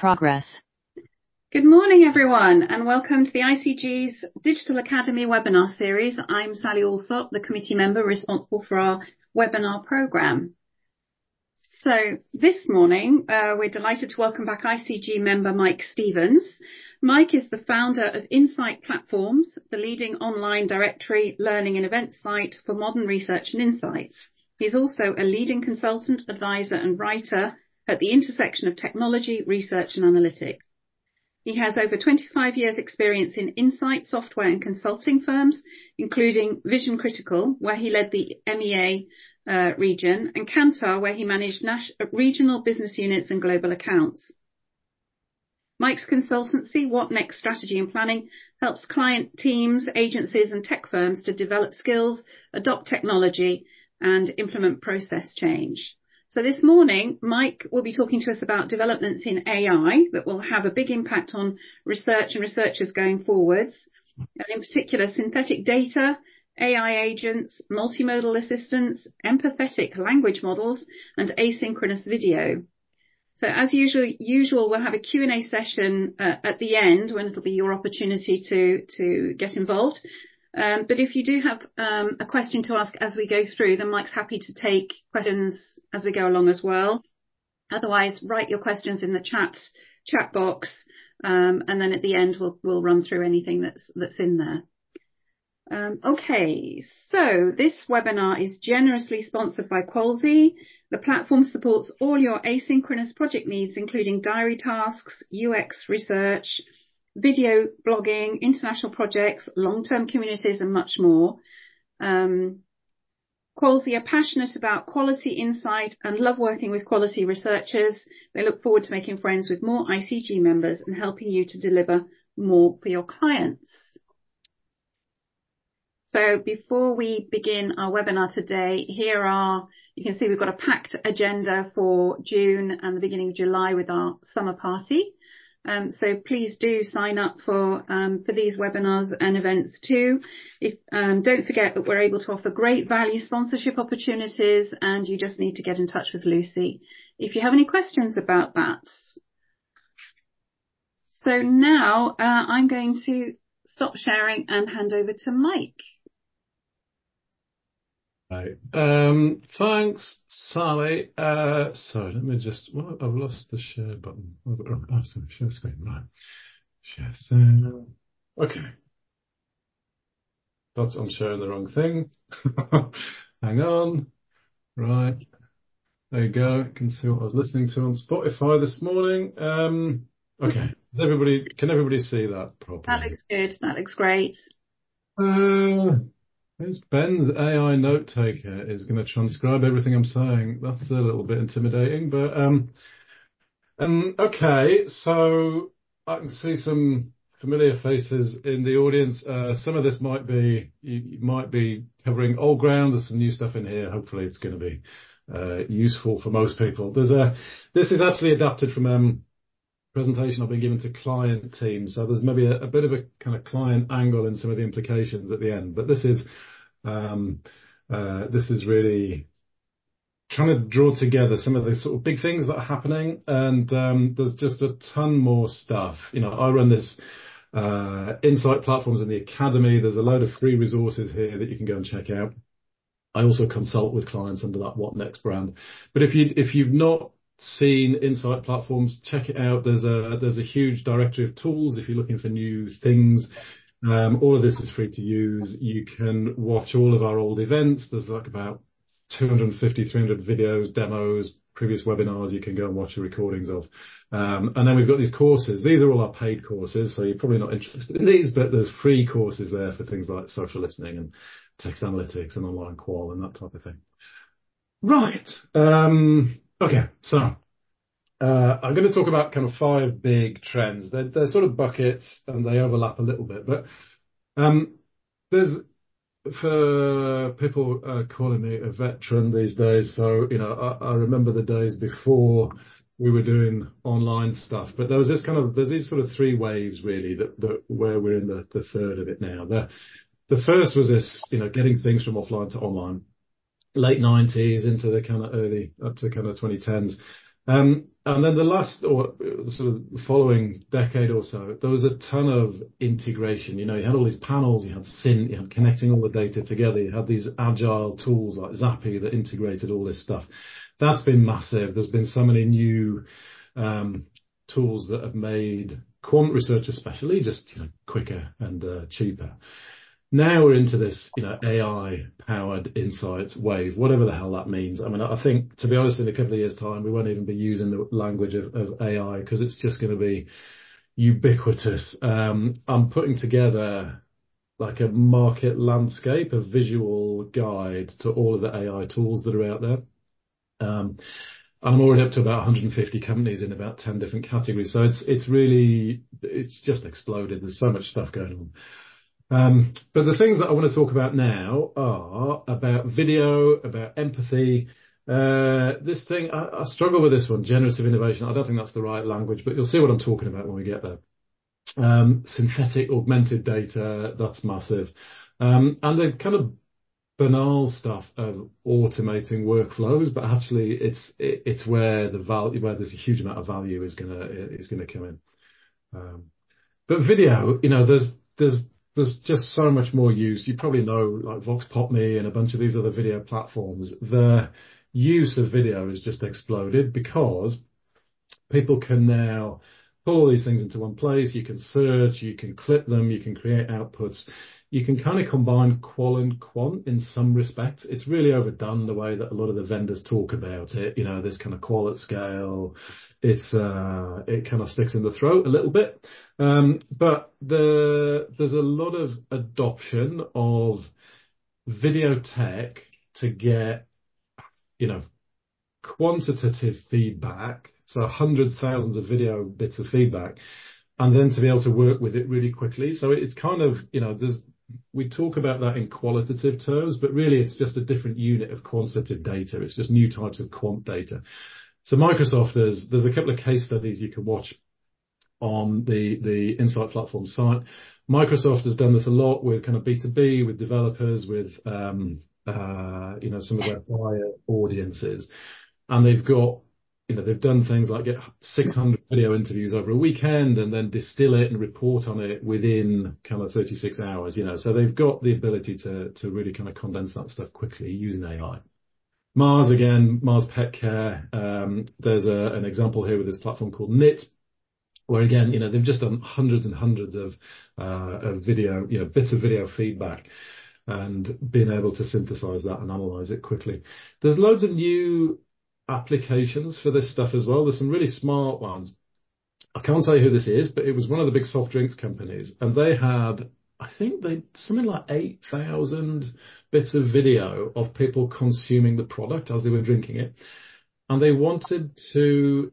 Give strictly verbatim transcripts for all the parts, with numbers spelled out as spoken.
progress. Good morning, everyone, and welcome to the I C G's Digital Academy webinar series. I'm Sally Allsop, the committee member responsible for our webinar programme. So this morning, uh, we're delighted to welcome back I C G member Mike Stevens. Mike is the founder of Insight Platforms, the leading online directory, learning and event site for modern research and insights. He's also a leading consultant, advisor and writer at the intersection of technology, research and analytics. He has over twenty-five years experience in insight, software and consulting firms, including Vision Critical, where he led the M E A uh, region, and Kantar, where he managed national, regional business units and global accounts. Mike's consultancy, What Next Strategy and Planning, helps client teams, agencies and tech firms to develop skills, adopt technology and implement process change. So this morning, Mike will be talking to us about developments in A I that will have a big impact on research and researchers going forwards, and in particular, synthetic data, A I agents, multimodal assistants, empathetic language models, and asynchronous video. So as usual, usual we'll have a Q and A session uh, at the end when it'll be your opportunity to, to get involved. Um, but if you do have um, a question to ask as we go through, then Mike's happy to take questions as we go along as well. Otherwise, write your questions in the chat chat box, um, and then at the end we'll we'll run through anything that's that's in there. Um, okay, so this webinar is generously sponsored by Qualsy. The platform supports all your asynchronous project needs, including diary tasks, U X research, video blogging, international projects, long-term communities and much more. Um, Qualsy are passionate about quality insight and love working with quality researchers. They look forward to making friends with more I C G members and helping you to deliver more for your clients. So before we begin our webinar today, here are, you can see we've got a packed agenda for June and the beginning of July with our summer party. Um, so please do sign up for um, for these webinars and events too. If um, don't forget that we're able to offer great value sponsorship opportunities, and you just need to get in touch with Lucy if you have any questions about that. So now uh, I'm going to stop sharing and hand over to Mike. Right. Um, thanks, Sally. Uh, so let me just, well, I've lost the share button. Oh, sorry, share screen, right. Share screen. Okay. That's, I'm sharing the wrong thing. Hang on. Right. There you go. You can see what I was listening to on Spotify this morning. Um, okay. Does everybody, can everybody see that properly? That looks good. That looks great. Uh, It's Ben's A I note taker is going to transcribe everything I'm saying. That's a little bit intimidating, but um, um, okay. So I can see some familiar faces in the audience. Uh, some of this might be you, you might be covering old ground. There's some new stuff in here. Hopefully, it's going to be uh, useful for most people. There's a this is actually adapted from um. presentation I've been given to client teams. So there's maybe a, a bit of a kind of client angle in some of the implications at the end. But this is um, uh, this is really trying to draw together some of the sort of big things that are happening. And um, there's just a ton more stuff. You know, I run this uh, Insight Platforms in the Academy. There's a load of free resources here that you can go and check out. I also consult with clients under that What Next brand. But if you if you've not seen Insight Platforms, check it out. There's a there's a huge directory of tools if you're looking for new things. Um, all of this is free to use. You can watch all of our old events. There's like about two hundred fifty, three hundred videos, demos, previous webinars you can go and watch the recordings of. Um, and then we've got these courses. These are all our paid courses, so you're probably not interested in these, but there's free courses there for things like social listening and text analytics and online qual and that type of thing. Right. Um, okay, so uh, I'm going to talk about kind of five big trends. They're, they're sort of buckets and they overlap a little bit, but um, there's for people uh, calling me a veteran these days. So, you know, I, I remember the days before we were doing online stuff, but there was this kind of, there's these sort of three waves really that, that where we're in the, the third of it now. The, the first was this, you know, getting things from offline to online, late nineties into the kind of early, up to kind of twenty tens. Um, and then the last or sort of following decade or so, there was a ton of integration. You know, you had all these panels, you had Synth, you had connecting all the data together, you had these agile tools like Zappy that integrated all this stuff. That's been massive. There's been so many new um, tools that have made quant research especially just, you know, quicker and uh, cheaper. Now we're into this, you know, A I-powered insights wave, whatever the hell that means. I mean, I think, to be honest, in a couple of years' time, we won't even be using the language of, of A I because it's just going to be ubiquitous. Um, I'm putting together like a market landscape, a visual guide to all of the A I tools that are out there. Um, I'm already up to about one hundred fifty companies in about ten different categories. So it's it's really, it's just exploded. There's so much stuff going on. Um, but the things that I want to talk about now are about video, about empathy. Uh, this thing, I, I struggle with this one, generative innovation. I don't think that's the right language, but you'll see what I'm talking about when we get there. Um, synthetic augmented data, that's massive. Um, and the kind of banal stuff of automating workflows, but actually it's it, it's where the value, where there's a huge amount of value is gonna is gonna come in. Um, but video, you know, there's there's there's just so much more use. You probably know, like Vox Pop Me and a bunch of these other video platforms. The use of video has just exploded because people can now pull all these things into one place. You can search, you can clip them, you can create outputs. You can kind of combine qual and quant in some respects. It's really overdone the way that a lot of the vendors talk about it. You know, this kind of qual at scale. It's uh, it kind of sticks in the throat a little bit. Um, but the there's a lot of adoption of video tech to get, you know, quantitative feedback, so hundreds, thousands of video bits of feedback, and then to be able to work with it really quickly. So it's kind of, you know, there's, we talk about that in qualitative terms, but really it's just a different unit of quantitative data. It's just new types of quant data. So Microsoft, there's, there's a couple of case studies you can watch on the, the Insight Platform site. Microsoft has done this a lot with kind of B two B, with developers, with, um, uh, you know, some of their buyer audiences. And they've got, you know, they've done things like get six hundred video interviews over a weekend and then distill it and report on it within kind of thirty-six hours, you know. So they've got the ability to to really kind of condense that stuff quickly using A I. Mars, again, Mars Pet Care. Um, there's a, an example here with this platform called Knit, where again, you know, they've just done hundreds and hundreds of, uh, of video, you know, bits of video feedback and being able to synthesize that and analyze it quickly. There's loads of new applications for this stuff as well. There's some really smart ones. I can't tell you who this is, but it was one of the big soft drinks companies, and they had, I think they something like eight thousand bits of video of people consuming the product as they were drinking it, and they wanted to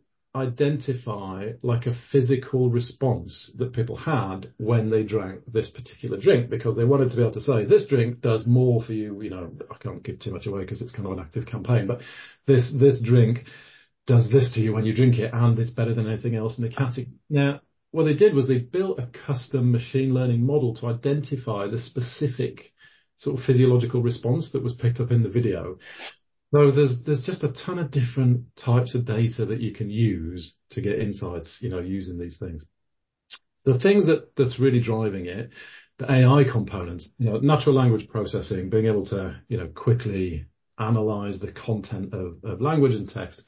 identify like a physical response that people had when they drank this particular drink, because they wanted to be able to say this drink does more for you. You know, I can't give too much away because it's kind of an active campaign, but this this drink does this to you when you drink it, and it's better than anything else in the category. Now, what they did was they built a custom machine learning model to identify the specific sort of physiological response that was picked up in the video. So there's there's just a ton of different types of data that you can use to get insights, you know, using these things. The things that that's really driving it, the A I components, you know, natural language processing, being able to, you know, quickly analyze the content of, of language and text,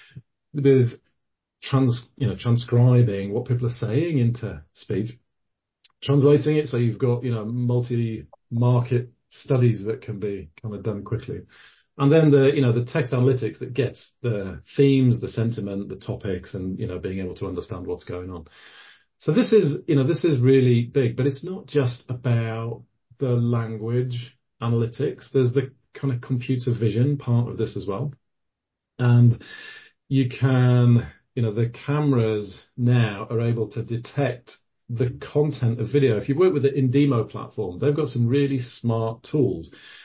with trans, you know, transcribing what people are saying into speech, translating it so you've got, you know, multi-market studies that can be kind of done quickly. And then the, you know, the text analytics that gets the themes, the sentiment, the topics, and, you know, being able to understand what's going on. So this is, you know, this is really big, but it's not just about the language analytics. There's the kind of computer vision part of this as well. And you can, you know, the cameras now are able to detect the content of video. If you work with the Indemo platform, they've got some really smart tools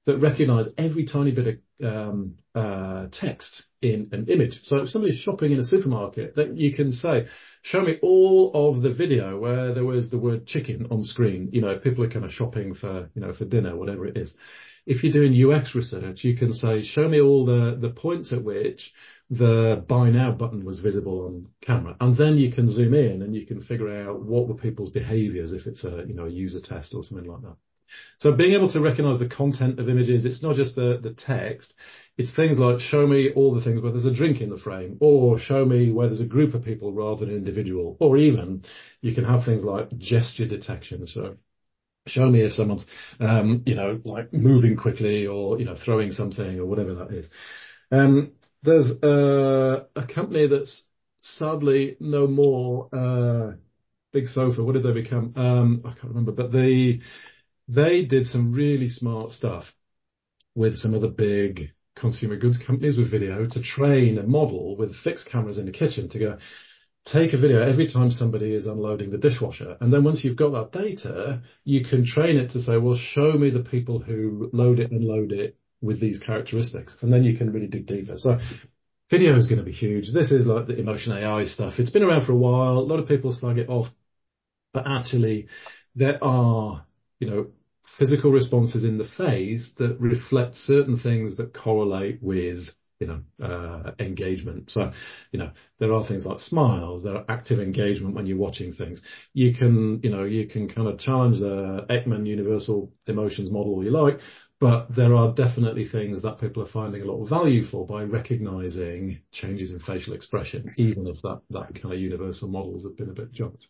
that recognize every tiny bit of um, uh, text in an image. So if somebody's shopping in a supermarket, that you can say, show me all of the video where there was the word chicken on screen. You know, if people are kind of shopping for, you know, for dinner, whatever it is. If you're doing U X research, you can say, show me all the, the points at which the buy now button was visible on camera. And then you can zoom in and you can figure out what were people's behaviors if it's a, you know, a user test or something like that. So being able to recognize the content of images, it's not just the, the text. It's things like show me all the things where there's a drink in the frame, or show me where there's a group of people rather than an individual, or even you can have things like gesture detection. So show me if someone's, um, you know, like moving quickly or, you know, throwing something or whatever that is. Um, there's uh, a company that's sadly no more, uh, Big Sofa. What did they become? Um, I can't remember, but they, they did some really smart stuff with some of the big consumer goods companies with video to train a model with fixed cameras in the kitchen to go, take a video every time somebody is unloading the dishwasher. And then once you've got that data, you can train it to say, well, show me the people who load it and load it with these characteristics. And then you can really dig deeper. So video is going to be huge. This is like the emotion A I stuff. It's been around for a while. A lot of people slag it off. But actually, there are, you know, physical responses in the face that reflect certain things that correlate with, you know, uh, engagement. So, you know, there are things like smiles, there are active engagement when you're watching things. You can, you know, you can kind of challenge the Ekman universal emotions model all you like, but there are definitely things that people are finding a lot of value for by recognizing changes in facial expression, even if that, that kind of universal models have been a bit jumped.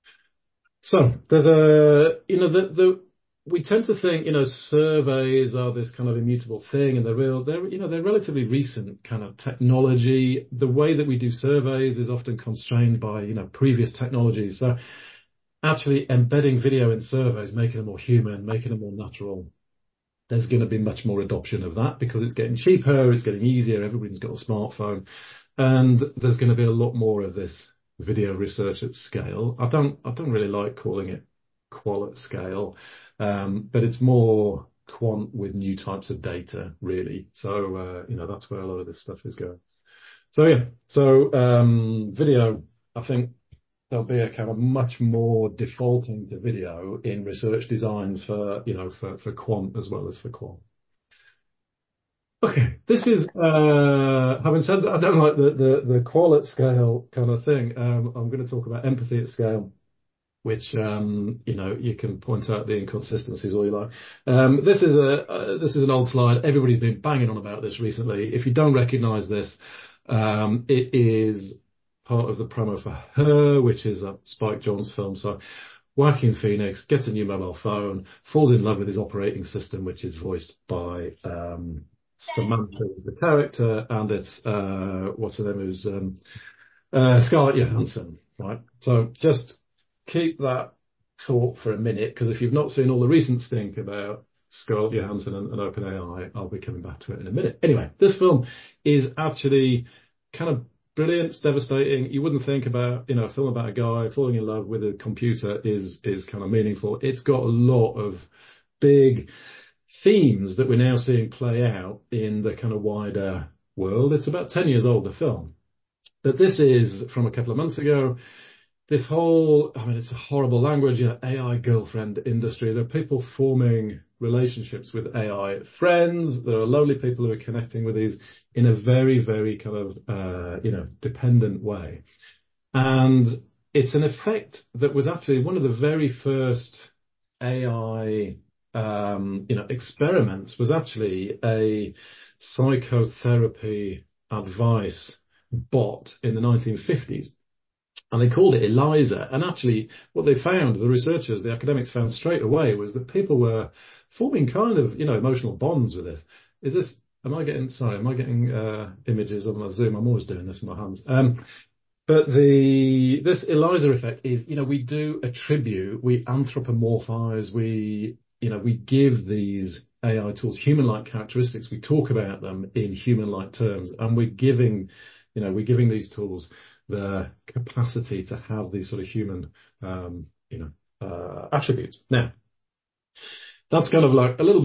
So there's a, you know, the, the, we tend to think, you know, surveys are this kind of immutable thing, and they're real, they're, you know, they're relatively recent kind of technology. The way that we do surveys is often constrained by, you know, previous technologies. So actually embedding video in surveys, making them more human, making them more natural, there's going to be much more adoption of that because it's getting cheaper, it's getting easier, everybody's got a smartphone, and there's going to be a lot more of this video research at scale. I don't, I don't really like calling it qual at scale, um, but it's more quant with new types of data, really. So, uh, you know, that's where a lot of this stuff is going. So, yeah, so um, video, I think there'll be a kind of much more defaulting to video in research designs for, you know, for, for quant as well as for qual. Okay, this is, uh, having said that, I don't like the, the, the qual at scale kind of thing. Um, I'm going to talk about empathy at scale, which, um, you know, you can point out the inconsistencies all you like. Um, this is a, uh, this is an old slide. Everybody's been banging on about this recently. If you don't recognize this, um, it is part of the promo for Her, which is a Spike Jonze film. So Joaquin Phoenix gets a new mobile phone, falls in love with his operating system, which is voiced by, um, Samantha is the character, and it's, uh, what's her name, who's, um, uh, Scarlett Johansson, right? So just keep that thought for a minute, because if you've not seen all the recent stink about Scarlett Johansson and, and OpenAI, I'll be coming back to it in a minute. Anyway, this film is actually kind of brilliant, devastating. You wouldn't think about, you know, a film about a guy falling in love with a computer is is kind of meaningful. It's got a lot of big themes that we're now seeing play out in the kind of wider world. It's about ten years old, the film. But this is from a couple of months ago. This whole, I mean, it's a horrible language, you know, A I girlfriend industry. There are people forming relationships with A I friends. There are lonely people who are connecting with these in a very, very kind of, uh, you know, dependent way. And it's an effect that was actually one of the very first A I, um, you know, experiments was actually a psychotherapy advice bot in the nineteen fifties. And they called it Eliza. And actually, what they found, the researchers, the academics found straight away, was that people were forming kind of, you know, emotional bonds with it. Is this, am I getting, sorry, am I getting uh, images on my Zoom? I'm always doing this with my hands. Um, but the this Eliza effect is, you know, we do attribute, we anthropomorphize, we, you know, we give these A I tools human-like characteristics. We talk about them in human-like terms, and we're giving, you know, we're giving these tools the capacity to have these sort of human, um, you know, uh, attributes. Now, that's kind of like a little bit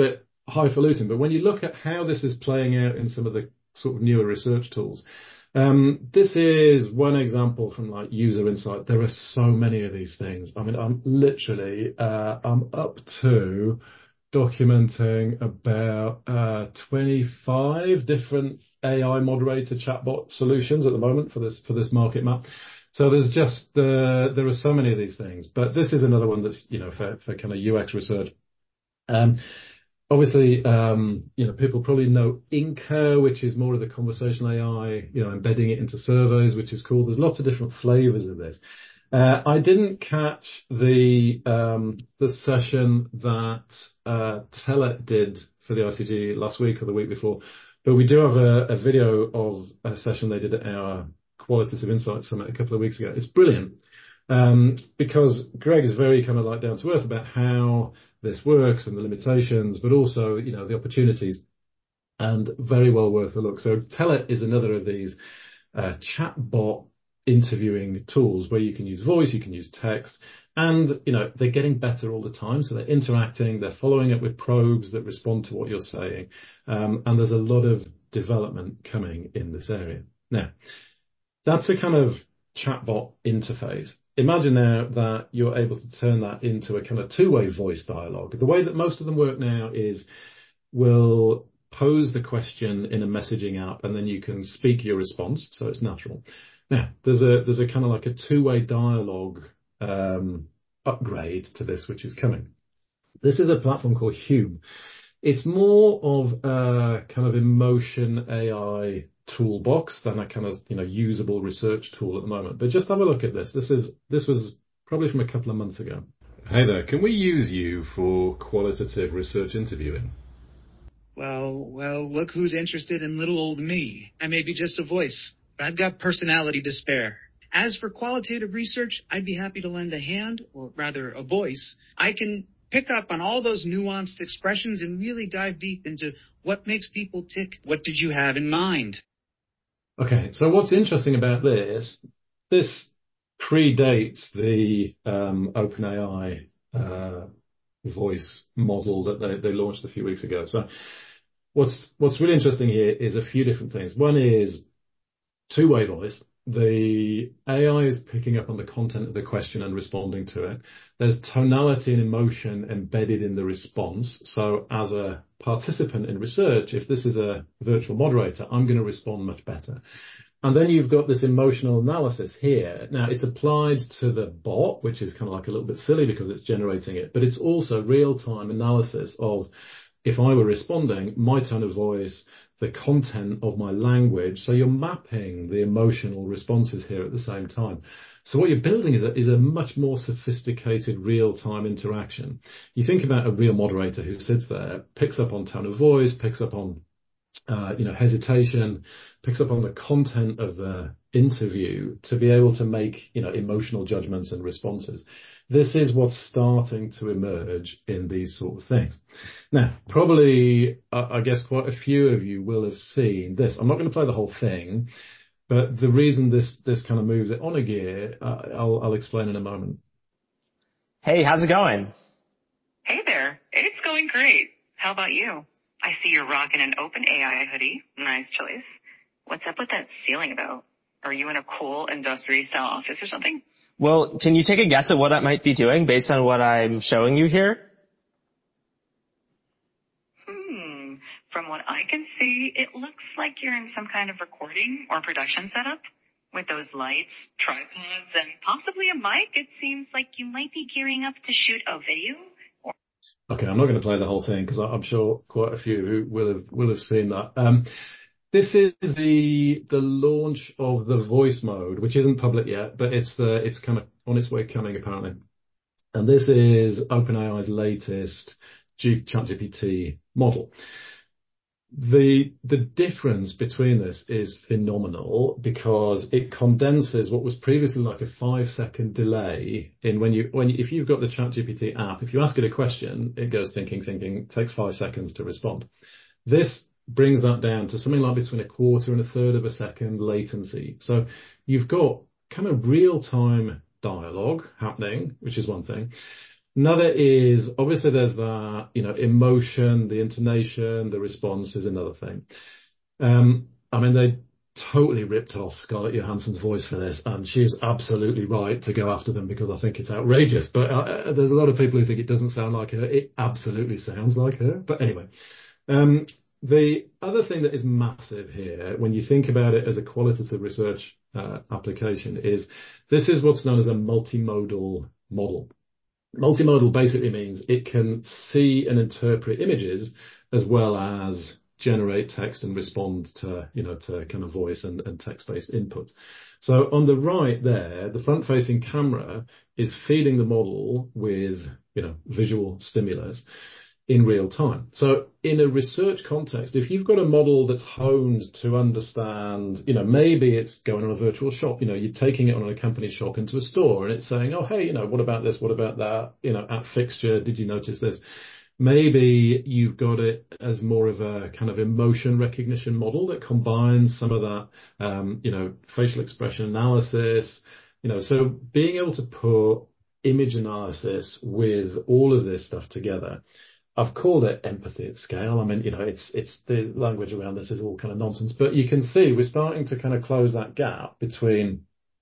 highfalutin, but when you look at how this is playing out in some of the sort of newer research tools, um, this is one example from like User Insight. There are so many of these things. I mean, I'm literally, uh, I'm up to documenting about uh, twenty-five different A I moderator chatbot solutions at the moment for this for this market map. So there's just uh, there are so many of these things, but this is another one that's, you know, for for kind of U X research. Um, Obviously, um, you know, people probably know Inco, which is more of the conversational A I, you know, embedding it into surveys, which is cool. There's lots of different flavors of this. Uh, I didn't catch the um, the session that uh, Telet did for the I C G last week or the week before, but we do have a, a video of a session they did at our Qualitative Insight Summit a couple of weeks ago. It's brilliant. Um, because Greg is very kind of like down to earth about how this works and the limitations, but also, you know, the opportunities, and very well worth a look. So Telet is another of these uh, chatbot interviewing tools where you can use voice, you can use text, and, you know, they're getting better all the time. So they're interacting, they're following up with probes that respond to what you're saying. Um, and there's a lot of development coming in this area. Now, that's a kind of chatbot interface. Imagine now that you're able to turn that into a kind of two-way voice dialogue. The way that most of them work now is we'll pose the question in a messaging app, and then you can speak your response, so it's natural. Now, there's a there's a kind of like a two-way dialogue um, upgrade to this, which is coming. This is a platform called Hume. It's more of a kind of emotion A I toolbox than a kind of, you know, usable research tool at the moment. But just have a look at this. This is this was probably from a couple of months ago. Hey there, can we use you for qualitative research interviewing? Well, well, look who's interested in little old me. I may be just a voice, but I've got personality to spare. As for qualitative research, I'd be happy to lend a hand, or rather a voice. I can pick up on all those nuanced expressions and really dive deep into what makes people tick. What did you have in mind? Okay, so what's interesting about this, this predates the um, OpenAI uh, voice model that they, they launched a few weeks ago. So what's what's really interesting here is a few different things. One is two-way voice. The A I is picking up on the content of the question and responding to it. There's tonality and emotion embedded in the response. So as a participant in research, if this is a virtual moderator, I'm going to respond much better. And then you've got this emotional analysis here. Now, it's applied to the bot, which is kind of like a little bit silly because it's generating it, but it's also real-time analysis of, if I were responding, my tone of voice, the content of my language. So you're mapping the emotional responses here at the same time. So what you're building is a, is a much more sophisticated real-time interaction. You think about a real moderator who sits there, picks up on tone of voice, picks up on uh, you know, hesitation, picks up on the content of the interview to be able to make, you know, emotional judgments and responses. This is what's starting to emerge in these sort of things. Now, probably, uh, I guess quite a few of you will have seen this. I'm not going to play the whole thing, but the reason this this kind of moves it on a gear, uh, I'll, I'll explain in a moment. Hey, how's it going? Hey there. It's going great. How about you? I see you're rocking an OpenAI hoodie. Nice choice. What's up with that ceiling about? Are you in a cool industry-style office or something? Well, can you take a guess at what I might be doing based on what I'm showing you here? Hmm. From what I can see, it looks like you're in some kind of recording or production setup. With those lights, tripods, and possibly a mic, it seems like you might be gearing up to shoot a video. Or- Okay, I'm not going to play the whole thing because I'm sure quite a few who will have will have seen that. Um, This is the the launch of the voice mode, which isn't public yet, but it's the it's kind of on its way coming apparently. And this is OpenAI's latest G- ChatGPT model. The the difference between this is phenomenal because it condenses what was previously like a five second delay in when you when you, if you've got the ChatGPT app, if you ask it a question, it goes thinking, thinking, takes five seconds to respond. This brings that down to something like between a quarter and a third of a second latency. So you've got kind of real-time dialogue happening, which is one thing. Another is, obviously there's that, you know, emotion, the intonation, the response is another thing. Um, I mean, they totally ripped off Scarlett Johansson's voice for this, and she was absolutely right to go after them because I think it's outrageous. But uh, there's a lot of people who think it doesn't sound like her. It absolutely sounds like her. But anyway, um, the other thing that is massive here, when you think about it as a qualitative research uh, application, is this is what's known as a multimodal model. Multimodal basically means it can see and interpret images as well as generate text and respond to, you know, to kind of voice and, and text-based input. So on the right there, the front-facing camera is feeding the model with, you know, visual stimulus in real time. So in a research context, if you've got a model that's honed to understand, you know, maybe it's going on a virtual shop, you know, you're taking it on a company shop into a store and it's saying, oh, hey, you know, what about this? What about that? You know, at fixture, did you notice this? Maybe you've got it as more of a kind of emotion recognition model that combines some of that, um, you know, facial expression analysis, you know, so being able to put image analysis with all of this stuff together. I've called it empathy at scale. I mean, you know, it's it's the language around this is all kind of nonsense, but you can see we're starting to kind of close that gap between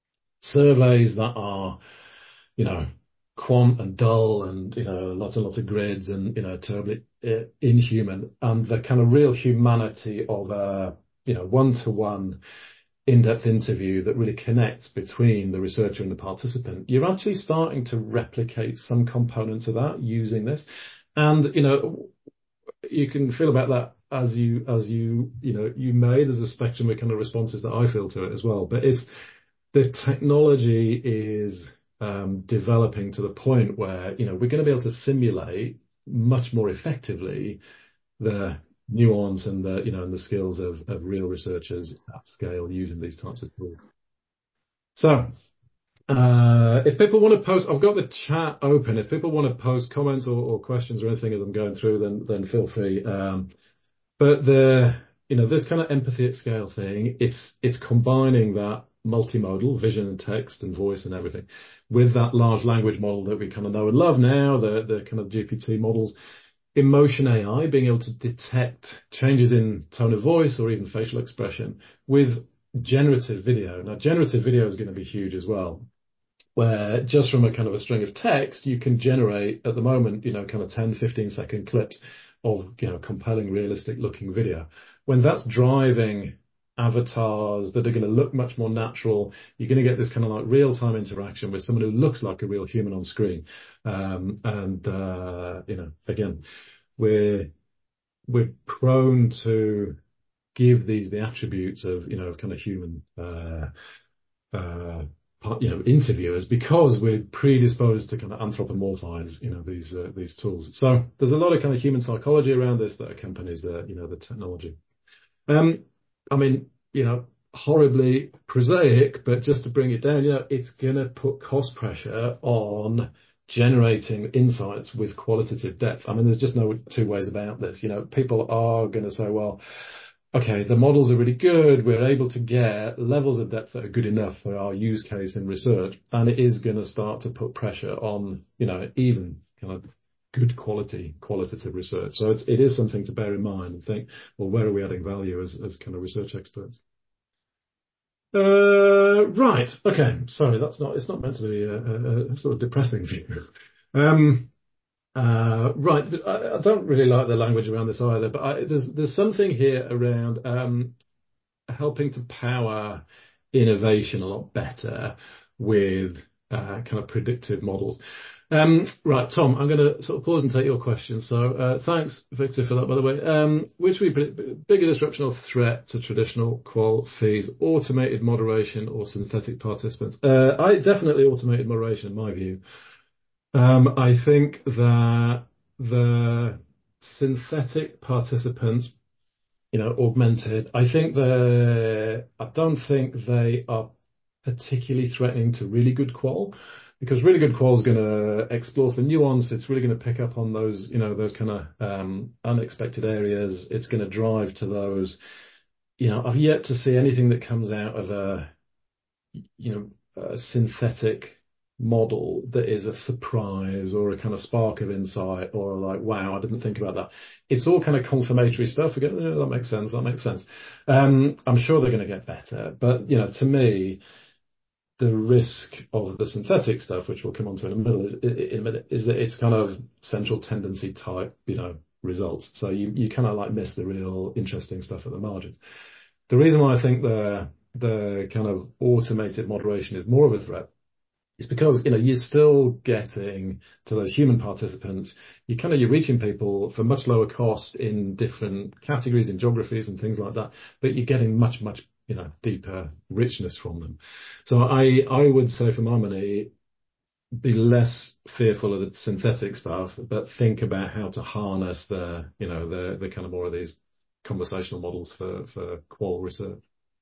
surveys that are, you know, quant and dull and, you know, lots and lots of grids and, you know, terribly uh, inhuman, and the kind of real humanity of a, you know, one-to-one in-depth interview that really connects between the researcher and the participant. You're actually starting to replicate some components of that using this. And, you know, you can feel about that as you, as you, you know, you may, there's a spectrum of kind of responses that I feel to it as well. But it's, the technology is um, developing to the point where, you know, we're going to be able to simulate much more effectively the nuance and the, you know, and the skills of, of real researchers at scale using these types of tools. So, Uh, if people want to post, I've got the chat open. If people want to post comments or, or questions or anything as I'm going through, then then feel free. Um, but the you know this kind of empathy at scale thing, it's it's combining that multimodal vision and text and voice and everything with that large language model that we kind of know and love now, the the kind of G P T models. Emotion A I being able to detect changes in tone of voice or even facial expression with generative video. Now, generative video is going to be huge as well, where just from a kind of a string of text, you can generate at the moment, you know, kind of ten, fifteen second clips of, you know, compelling, realistic looking video. When that's driving avatars that are going to look much more natural, you're going to get this kind of like real time interaction with someone who looks like a real human on screen. Um, and, uh, you know, again, we're, we're prone to give these the attributes of, you know, kind of human, uh, uh, you know, interviewers because we're predisposed to kind of anthropomorphize, you know, these uh, these tools. So there's a lot of kind of human psychology around this that accompanies the, you know, the technology. Um, I mean, you know, horribly prosaic, but just to bring it down, you know, it's going to put cost pressure on generating insights with qualitative depth. I mean, there's just no two ways about this. You know, people are going to say, well, okay, the models are really good. We're able to get levels of depth that are good enough for our use case in research. And it is going to start to put pressure on, you know, even kind of good quality, qualitative research. So it's, it is something to bear in mind and think, well, where are we adding value as, as kind of research experts? Uh, right. Okay. Sorry, that's not, it's not meant to be a, a, a sort of depressing view. Um, Uh, right, but I, I don't really like the language around this either. But I, there's there's something here around um, helping to power innovation a lot better with uh, kind of predictive models. Um, right, Tom, I'm going to sort of pause and take your question. So uh, thanks, Victor, for that. By the way, um, which we predict bigger disruption or threat to traditional qual fees, automated moderation or synthetic participants? Uh, I definitely automated moderation, in my view. Um, I think that the synthetic participants, you know, augmented, I think the, I don't think they are particularly threatening to really good qual, because really good qual is going to explore for nuance. It's really going to pick up on those, you know, those kind of um, unexpected areas. It's going to drive to those, you know, I've yet to see anything that comes out of a, you know, a synthetic model that is a surprise or a kind of spark of insight or like, wow, I didn't think about that. It's all kind of confirmatory stuff. We go, oh, that makes sense. That makes sense. Um, I'm sure they're going to get better. But, you know, to me, the risk of the synthetic stuff, which we'll come on to in a minute, is, in a minute, is that it's kind of central tendency type, you know, results. So you, you kind of like miss the real interesting stuff at the margins. The reason why I think the, the kind of automated moderation is more of a threat is because, you know, you're still getting to those human participants. You kind of, you're reaching people for much lower cost in different categories and geographies and things like that, but you're getting much, much, you know, deeper richness from them. So I, I would say for my money, be less fearful of the synthetic stuff, but think about how to harness the, you know, the, the kind of more of these conversational models for, for qual research.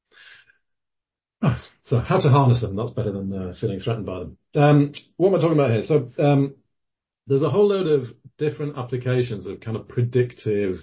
So how to harness them, that's better than uh, feeling threatened by them. Um, what am I talking about here? So um, there's a whole load of different applications of kind of predictive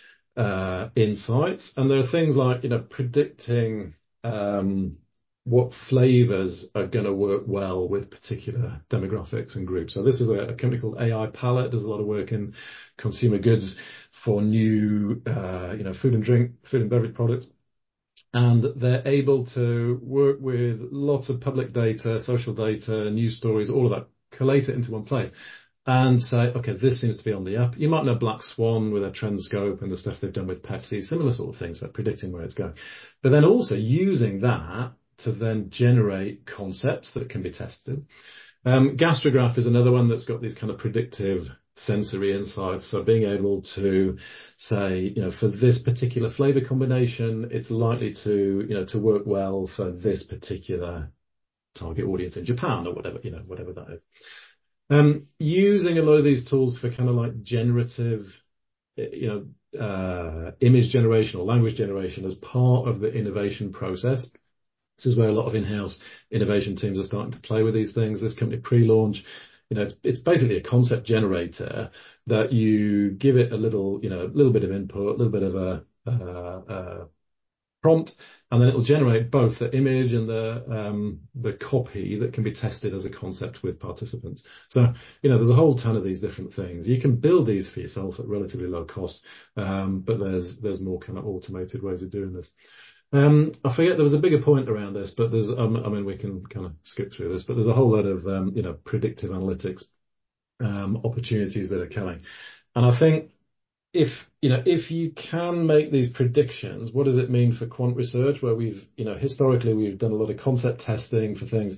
uh, insights. And there are things like, you know, predicting um, what flavors are going to work well with particular demographics and groups. So this is a, a company called A I Palette, does a lot of work in consumer goods for new, uh, you know, food and drink, food and beverage products. And they're able to work with lots of public data, social data, news stories, all of that, collate it into one place and say, okay, this seems to be on the up. You might know Black Swan with their Trendscope and the stuff they've done with Pepsi, similar sort of things, like predicting where it's going. But then also using that to then generate concepts that can be tested. Um, Gastrograph is another one that's got these kind of predictive sensory insights. So being able to say, you know, for this particular flavor combination, it's likely to, you know, to work well for this particular target audience in Japan or whatever, you know, whatever that is. Um, using a lot of these tools for kind of like generative, you know, uh, image generation or language generation as part of the innovation process. This is where a lot of in-house innovation teams are starting to play with these things. This company pre-launch, you know, it's, it's basically a concept generator that you give it a little, you know, a little bit of input, a little bit of a, uh, uh, prompt, and then it will generate both the image and the um, the copy that can be tested as a concept with participants. So, you know, there's a whole ton of these different things. You can build these for yourself at relatively low cost, um, but there's there's more kind of automated ways of doing this. Um, I forget there was a bigger point around this, but there's, um, I mean, we can kind of skip through this, but there's a whole lot of, um, you know, predictive analytics um, opportunities that are coming. And I think if, you know, if you can make these predictions, what does it mean for quant research where we've, you know, historically we've done a lot of concept testing for things.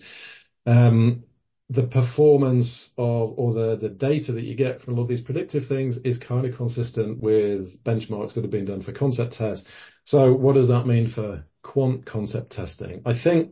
Um, the performance of, or the, the data that you get from a lot of these predictive things is kind of consistent with benchmarks that have been done for concept tests. So what does that mean for quant concept testing? I think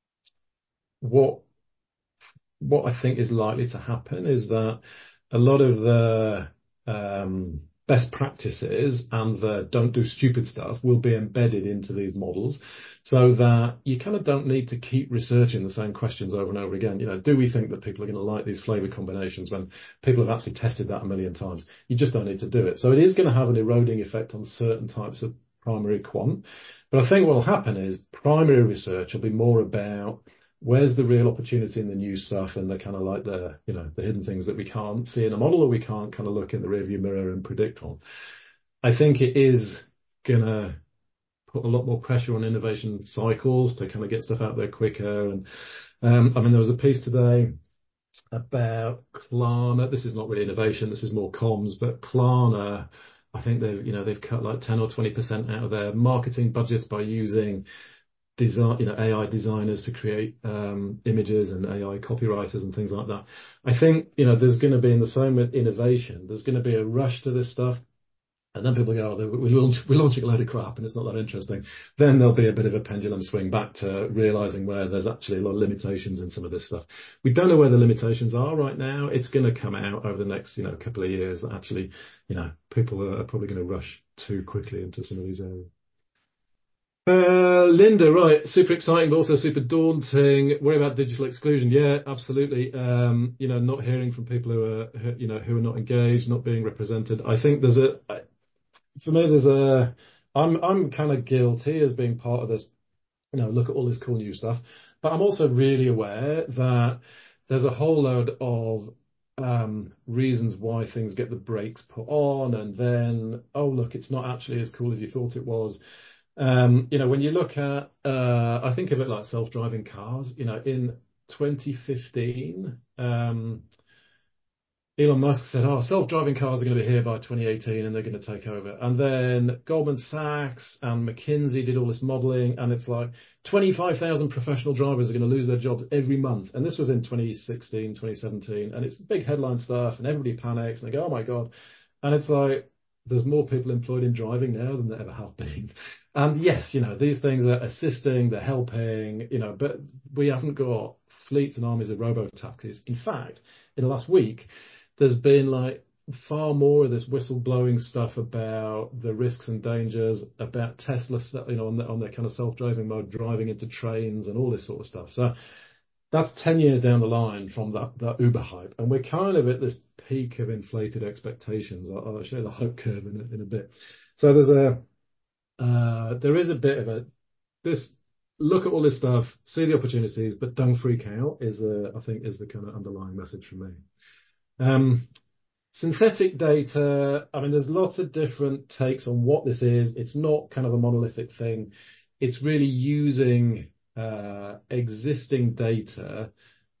what, what I think is likely to happen is that a lot of the, um, best practices and the don't do stupid stuff will be embedded into these models so that you kind of don't need to keep researching the same questions over and over again. You know, do we think that people are going to like these flavor combinations when people have actually tested that a million times? You just don't need to do it. So it is going to have an eroding effect on certain types of primary quant. But I think what will happen is primary research will be more about where's the real opportunity in the new stuff and the kind of like the, you know, the hidden things that we can't see in a model or we can't kind of look in the rearview mirror and predict on. I think it is going to put a lot more pressure on innovation cycles to kind of get stuff out there quicker. And um, I mean, there was a piece today about Klarna. This is not really innovation. This is more comms, but Klarna, I think they've, you know, they've cut like ten or twenty percent out of their marketing budgets by using design, you know, A I designers to create um, images and A I copywriters and things like that. I think, you know, there's going to be in the same with innovation, there's going to be a rush to this stuff. And then people go, oh, we're, launch, we're launching a load of crap and it's not that interesting. Then there'll be a bit of a pendulum swing back to realizing where there's actually a lot of limitations in some of this stuff. We don't know where the limitations are right now. It's going to come out over the next, you know, couple of years that actually, you know, people are probably going to rush too quickly into some of these areas. Uh, Linda, right. Super exciting, but also super daunting. Worry about digital exclusion. Yeah, absolutely. Um, you know, not hearing from people who are, you know, who are not engaged, not being represented. I think there's a, for me, there's a, I'm, I'm kind of guilty as being part of this, you know, look at all this cool new stuff, but I'm also really aware that there's a whole load of um, reasons why things get the brakes put on, and then, oh, look, it's not actually as cool as you thought it was. Um, you know, when you look at, uh, I think of it like self-driving cars. You know, in twenty fifteen, um, Elon Musk said, oh, self-driving cars are going to be here by twenty eighteen and they're going to take over. And then Goldman Sachs and McKinsey did all this modeling, and it's like twenty-five thousand professional drivers are going to lose their jobs every month. And this was in twenty sixteen, twenty seventeen, and it's big headline stuff, and everybody panics and they go, oh my God. And it's like, there's more people employed in driving now than there ever have been. And yes, you know, these things are assisting, they're helping, you know, but we haven't got fleets and armies of robo-taxis. In fact, in the last week, there's been like far more of this whistleblowing stuff about the risks and dangers, about Tesla, you know, on, the, on their kind of self-driving mode, driving into trains and all this sort of stuff. So that's ten years down the line from that, that Uber hype. And we're kind of at this peak of inflated expectations. I'll, I'll show you the hype curve in a, in a bit. So there's a, uh, there is a bit of a, this, look at all this stuff, see the opportunities, but don't freak out is, the, I think, is the kind of underlying message from me. Um, synthetic data, I mean, there's lots of different takes on what this is. It's not kind of a monolithic thing. It's really using uh, existing data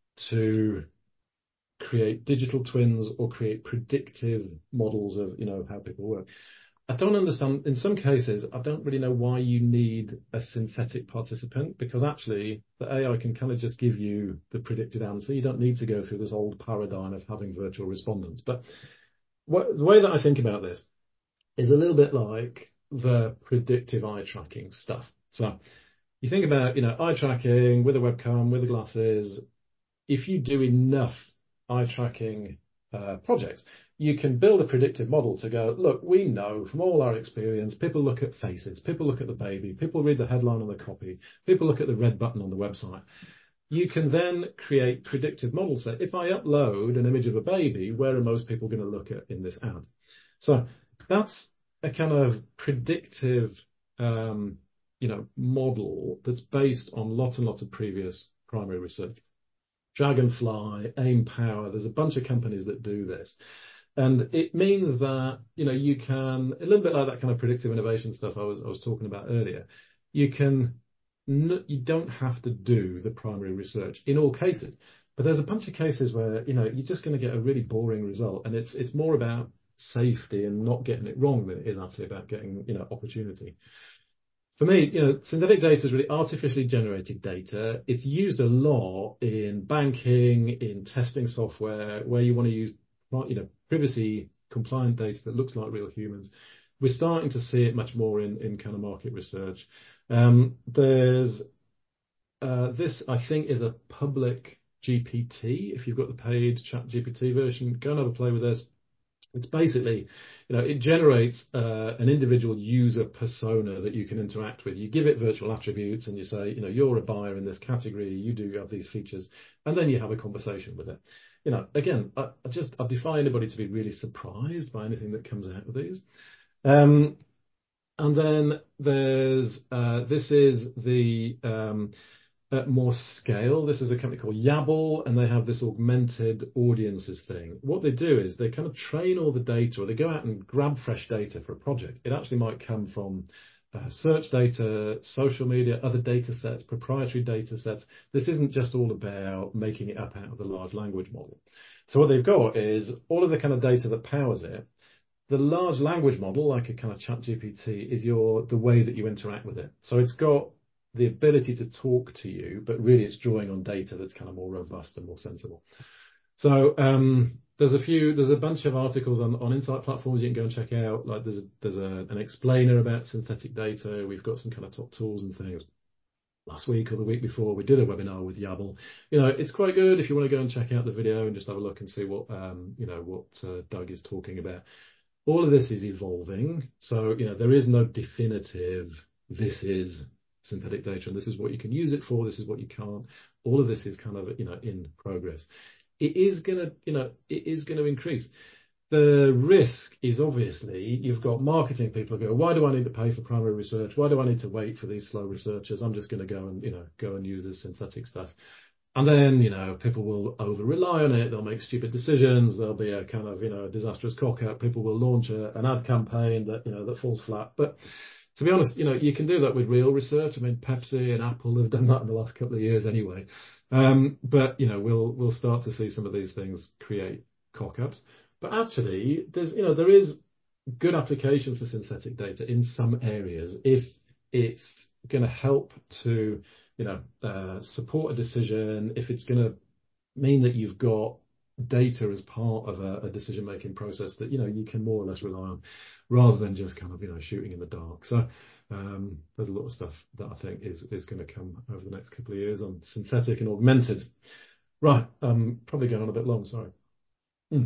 to create digital twins or create predictive models of, you know, how people work. I don't understand, in some cases, I don't really know why you need a synthetic participant, because actually the A I can kind of just give you the predicted answer. You don't need to go through this old paradigm of having virtual respondents. But what, the way that I think about this is a little bit like the predictive eye tracking stuff. So you think about, you know, eye tracking with a webcam, with the glasses. If you do enough eye tracking uh, projects, you can build a predictive model to go, look, we know from all our experience, people look at faces, people look at the baby, people read the headline on the copy, people look at the red button on the website. You can then create predictive models that if I upload an image of a baby, where are most people going to look at in this ad? So that's a kind of predictive, um, you know, model that's based on lots and lots of previous primary research. Dragonfly, AimPower, there's a bunch of companies that do this. And it means that, you know, you can, a little bit like that kind of predictive innovation stuff I was I was talking about earlier, you can, you don't have to do the primary research in all cases. But there's a bunch of cases where, you know, you're just going to get a really boring result. And it's it's more about safety and not getting it wrong than it is actually about getting, you know, opportunity. For me, you know, synthetic data is really artificially generated data. It's used a lot in banking, in testing software, where you want to use, you know, privacy compliant data that looks like real humans. We're starting to see it much more in, in kind of market research. Um, there's uh, this, I think, is a public G P T. If you've got the paid Chat G P T version, go and have a play with this. It's basically, you know, it generates uh, an individual user persona that you can interact with. You give it virtual attributes and you say, you know, you're a buyer in this category, you do have these features, and then you have a conversation with it. You know, again, I, I just, I defy anybody to be really surprised by anything that comes out of these. Um, and then there's, uh, this is the, um, at more scale. This is a company called Yabble, and they have this augmented audiences thing. What they do is they kind of train all the data, or they go out and grab fresh data for a project. It actually might come from uh, search data, social media, other data sets, proprietary data sets. This isn't just all about making it up out of the large language model. So what they've got is all of the kind of data that powers it. The large language model, like a kind of Chat G P T, is your the way that you interact with it. So it's got the ability to talk to you, but really it's drawing on data that's kind of more robust and more sensible. So um, there's a few, there's a bunch of articles on, on Insight platforms you can go and check out. Like there's a, there's a, an explainer about synthetic data. We've got some kind of top tools and things. Last week or the week before, we did a webinar with Yabble. You know, it's quite good if you want to go and check out the video and just have a look and see what, um, you know, what uh, Doug is talking about. All of this is evolving. So, you know, there is no definitive, this is synthetic data, and this is what you can use it for, this is what you can't. All of this is kind of, you know, in progress. It is going to, you know, it is going to increase. The risk is obviously you've got marketing people who go, why do I need to pay for primary research? Why do I need to wait for these slow researchers? I'm just going to go and, you know, go and use this synthetic stuff. And then, you know, people will over-rely on it. They'll make stupid decisions. There'll be a kind of, you know, a disastrous cock-up. People will launch a, an ad campaign that, you know, that falls flat. But to be honest, you know, you can do that with real research. I mean, Pepsi and Apple have done that in the last couple of years anyway. Um, but, you know, we'll we'll start to see some of these things create cock-ups. But actually, there's, you know, there is good application for synthetic data in some areas if it's going to help to, you know, uh, support a decision, if it's going to mean that you've got data as part of a, a decision-making process that, you know, you can more or less rely on, rather than just kind of, you know, shooting in the dark. So um, there's a lot of stuff that I think is is going to come over the next couple of years on synthetic and augmented. Right, um, probably going on a bit long, sorry. Hmm.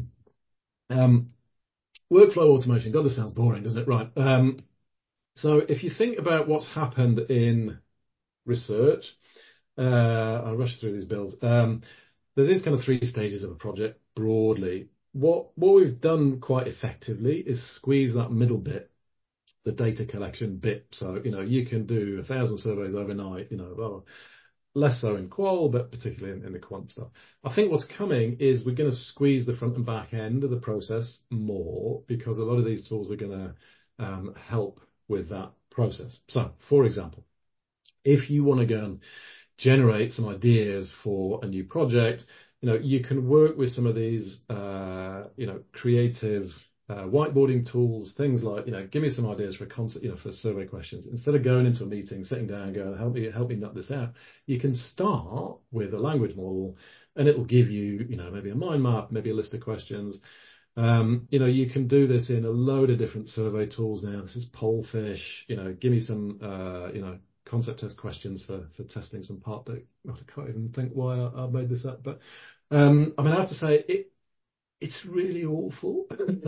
Um, workflow automation. God, this sounds boring, doesn't it? Right. Um, so if you think about what's happened in research, uh, I'll rush through these builds. Um, there's these kind of three stages of a project broadly. What what we've done quite effectively is squeeze that middle bit, the data collection bit. So, you know, you can do a thousand surveys overnight, you know, well, less so in qual, but particularly in, in the quant stuff. I think what's coming is we're going to squeeze the front and back end of the process more, because a lot of these tools are going to um, help with that process. So, for example, if you want to go and generate some ideas for a new project, you know, you can work with some of these, uh, you know, creative uh, whiteboarding tools, things like, you know, give me some ideas for a concept, you know, for survey questions. Instead of going into a meeting, sitting down and going, help me, help me nut this out, you can start with a language model, and it will give you, you know, maybe a mind map, maybe a list of questions. Um, you know, you can do this in a load of different survey tools now. This is Polefish, you know, give me some, uh, you know, concept test questions for for testing some part that I can't even think why I, I made this up. But um, I mean, I have to say it it's really awful.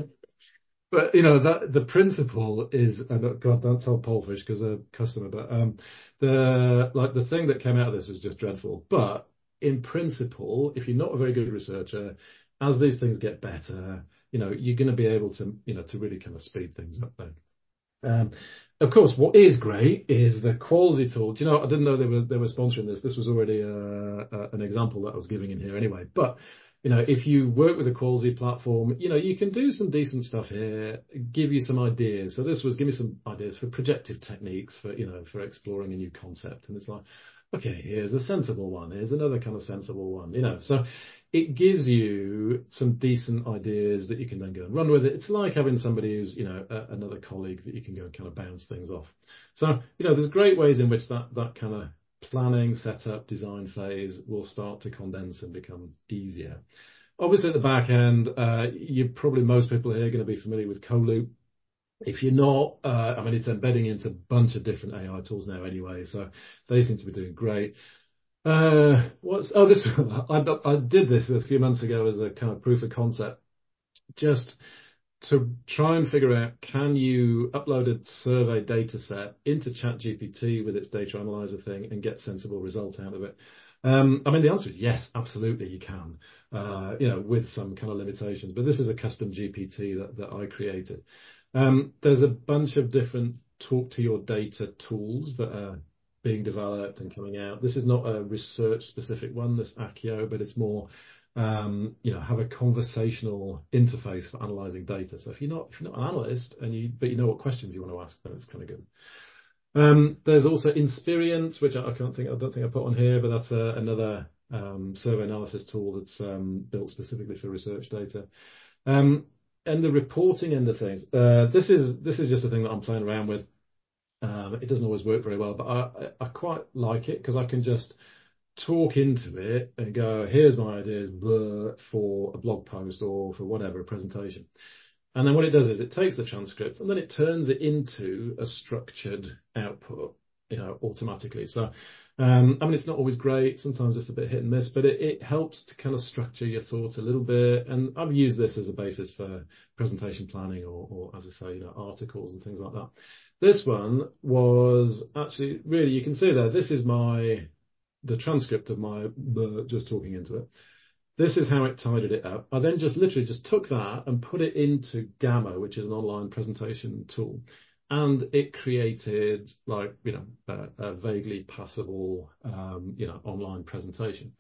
But you know that the principle is, and God, don't tell Polefish because they're a customer. But um, the like the thing that came out of this was just dreadful. But in principle, if you're not a very good researcher, as these things get better, you know you're going to be able to you know to really kind of speed things up then. Um, of course, what is great is the quality tool. Do you know, I didn't know they were they were sponsoring this. This was already a, a, an example that I was giving in here anyway. But you know, if you work with a quality platform, you know, you can do some decent stuff here. Give you some ideas. So this was give me some ideas for projective techniques for you know for exploring a new concept. And it's like, okay, here's a sensible one. Here's another kind of sensible one. You know, so it gives you some decent ideas that you can then go and run with it. It's like having somebody who's, you know, a, another colleague that you can go and kind of bounce things off. So, you know, there's great ways in which that, that kind of planning, setup, design phase will start to condense and become easier. Obviously, at the back end, uh, you probably most people here are going to be familiar with Coloop. If you're not, uh, I mean, it's embedding into a bunch of different A I tools now anyway, so they seem to be doing great. Uh, what's oh this I, I did this a few months ago as a kind of proof of concept, just to try and figure out, can you upload a survey data set into ChatGPT with its data analyzer thing and get sensible results out of it? Um, I mean, the answer is yes, absolutely you can, uh, you know, with some kind of limitations. But this is a custom G P T that, that I created. Um, there's a bunch of different talk to your data tools that are being developed and coming out. This is not a research specific one, this Accio, but it's more, um, you know, have a conversational interface for analyzing data. So if you're not if you're not an analyst and you but you know what questions you want to ask, then it's kind of good. Um, there's also Inspirience, which I, I can't think I don't think I put on here, but that's uh, another um, survey analysis tool that's um, built specifically for research data. Um, and the reporting end of things, uh, this is this is just a thing that I'm playing around with. Um, it doesn't always work very well, but I, I quite like it because I can just talk into it and go, here's my ideas for a blog post or for whatever, a presentation. And then what it does is it takes the transcript and then it turns it into a structured output, you know, automatically. So, um, I mean, it's not always great. Sometimes it's a bit hit and miss, but it, it helps to kind of structure your thoughts a little bit. And I've used this as a basis for presentation planning or, or as I say, you know, articles and things like that. This one was actually really, you can see there, this is my, the transcript of my, uh, just talking into it. This is how it tidied it up. I then just literally just took that and put it into Gamma, which is an online presentation tool. And it created like, you know, a, a vaguely passable, um, you know, online presentation.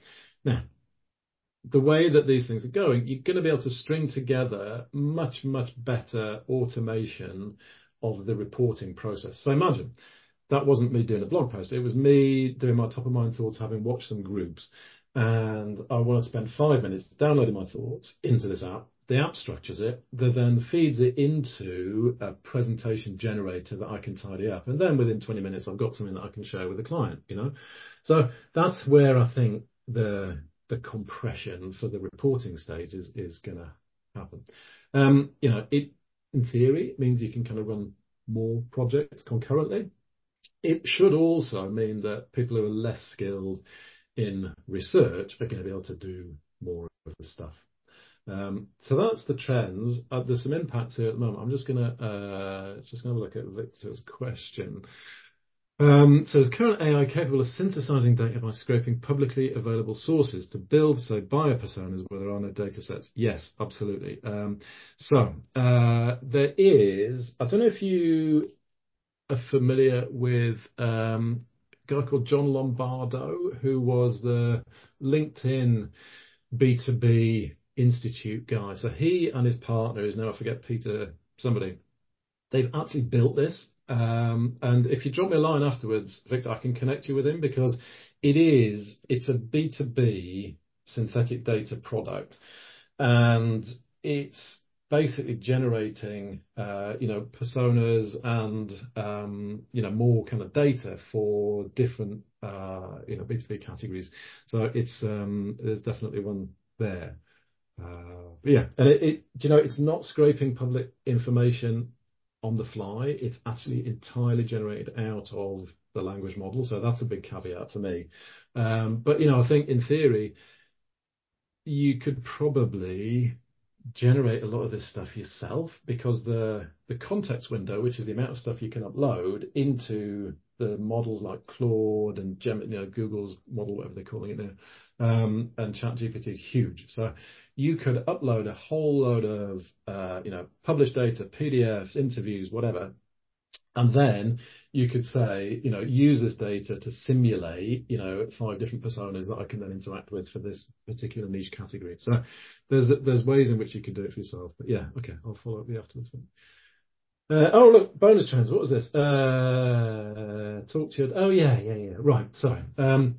Now, the way that these things are going, you're going to be able to string together much, much better automation of the reporting process. So imagine that wasn't me doing a blog post. It was me doing my top of mind thoughts, having watched some groups. And I want to spend five minutes downloading my thoughts into this app. The app structures it, that then feeds it into a presentation generator that I can tidy up. And then within twenty minutes, I've got something that I can share with the client, you know. So that's where I think the the compression for the reporting stage is, is going to happen. Um, you know, it, in theory, it means you can kind of run more projects concurrently. It should also mean that people who are less skilled in research are going to be able to do more of the stuff. Um, so that's the trends. Uh, there's some impacts here at the moment. I'm just going to uh, just going to look at Victor's question. Um, so is current A I capable of synthesizing data by scraping publicly available sources to build, say, buyer personas where there are no data sets? Yes, absolutely. Um, so uh, there is, I don't know if you are familiar with um, a guy called John Lombardo, who was the LinkedIn B two B Institute guy. So he and his partner, who's now, I forget, Peter somebody, they've actually built this. Um, and if you drop me a line afterwards, Victor, I can connect you with him, because it is, it's a B two B synthetic data product. And it's basically generating, uh, you know, personas and, um, you know, more kind of data for different, uh, you know, B two B categories. So it's, um, there's definitely one there. Uh, yeah, and it, it, you know, it's not scraping public information on the fly. It's actually entirely generated out of the language model. So that's a big caveat for me. Um, but, you know, I think in theory, you could probably generate a lot of this stuff yourself, because the the context window, which is the amount of stuff you can upload into the models like Claude and Gem, you know, Google's model, whatever they're calling it now, um, and ChatGPT is huge. So you could upload a whole load of uh, you know, published data, P D Fs, interviews, whatever. And then you could say, you know, use this data to simulate, you know, five different personas that I can then interact with for this particular niche category. So there's there's ways in which you can do it for yourself. But yeah, okay, I'll follow up with you afterwards. Uh, oh, look, bonus trends. What was this? Uh, talk to you. Oh, yeah, yeah, yeah. Right, sorry. Um,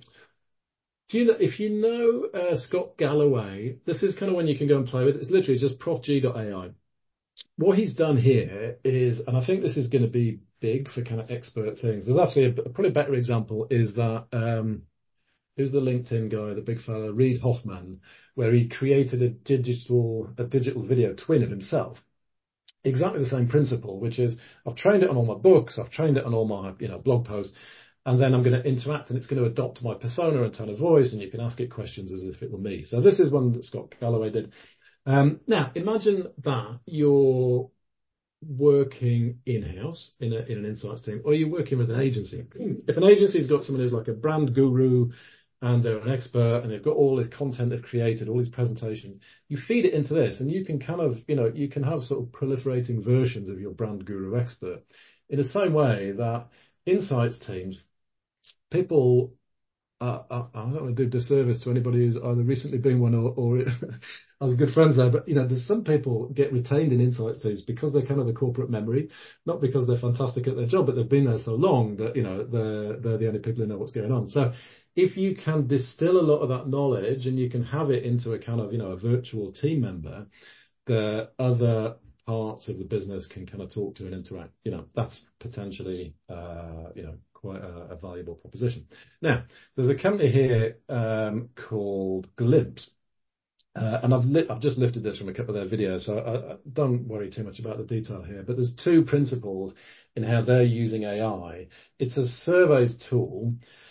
do you know, if you know uh, Scott Galloway, this is kind of when you can go and play with it. It's literally just prof g dot A I. What he's done here is, and I think this is going to be big for kind of expert things. There's actually a, probably a better example is that, um, who's the LinkedIn guy, the big fella, Reid Hoffman, where he created a digital, a digital video twin of himself. Exactly the same principle, which is I've trained it on all my books, I've trained it on all my, you know, blog posts, and then I'm going to interact and it's going to adopt my persona and tone of voice, and you can ask it questions as if it were me. So this is one that Scott Galloway did. Um, now, imagine that you're working in-house in, a, in an insights team, or you're working with an agency. If an agency's got someone who's like a brand guru and they're an expert and they've got all this content they've created, all these presentations, you feed it into this and you can kind of, you know, you can have sort of proliferating versions of your brand guru expert. In the same way that insights teams, people Uh, I, I don't want to do disservice to anybody who's either recently been one or, or has good friends there, but you know, there's some people get retained in insights teams because they're kind of the corporate memory, not because they're fantastic at their job, but they've been there so long that, you know, they're, they're the only people who know what's going on. So if you can distill a lot of that knowledge and you can have it into a kind of, you know, a virtual team member, the other parts of the business can kind of talk to and interact, you know, that's potentially, uh, you know, quite a, a valuable proposition. Now, there's a company here um, called Glimpse, uh, and I've, li- I've just lifted this from a couple of their videos, so I, I don't worry too much about the detail here, but there's two principles in how they're using A I. It's a surveys tool,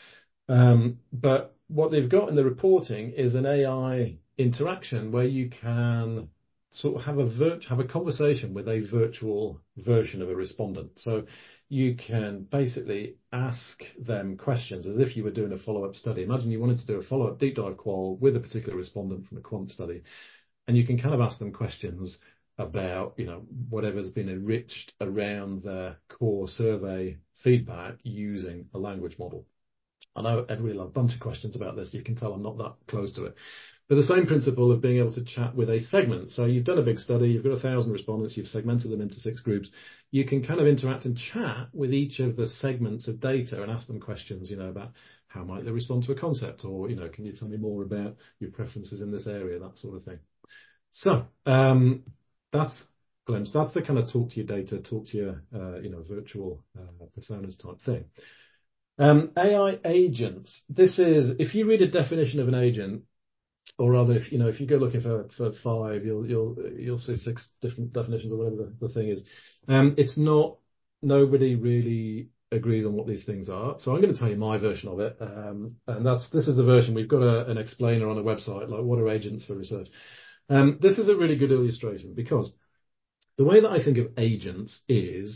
um, but what they've got in the reporting is an A I interaction where you can sort of have a virt- have a conversation with a virtual version of a respondent. So you can basically ask them questions as if you were doing a follow-up study. Imagine you wanted to do a follow-up deep dive call with a particular respondent from a quant study, and you can kind of ask them questions about, you know, whatever's been enriched around their core survey feedback using a language model. I know everybody will have a bunch of questions about this. You can tell I'm not that close to it. But the same principle of being able to chat with a segment. So you've done a big study, you've got a thousand respondents, you've segmented them into six groups. You can kind of interact and chat with each of the segments of data and ask them questions, you know, about how might they respond to a concept, or, you know, can you tell me more about your preferences in this area, that sort of thing. So um, that's Glimpse. That's the kind of talk to your data, talk to your, uh, you know, virtual uh, personas type thing. Um, A I agents. This is, if you read a definition of an agent, or rather, if you know, if you go looking for for five, you'll you'll you'll see six different definitions or whatever the, the thing is. Um, it's not. Nobody really agrees on what these things are. So I'm going to tell you my version of it, um, and that's this is the version. We've got a, an explainer on the website, like what are agents for research. Um, this is a really good illustration because the way that I think of agents is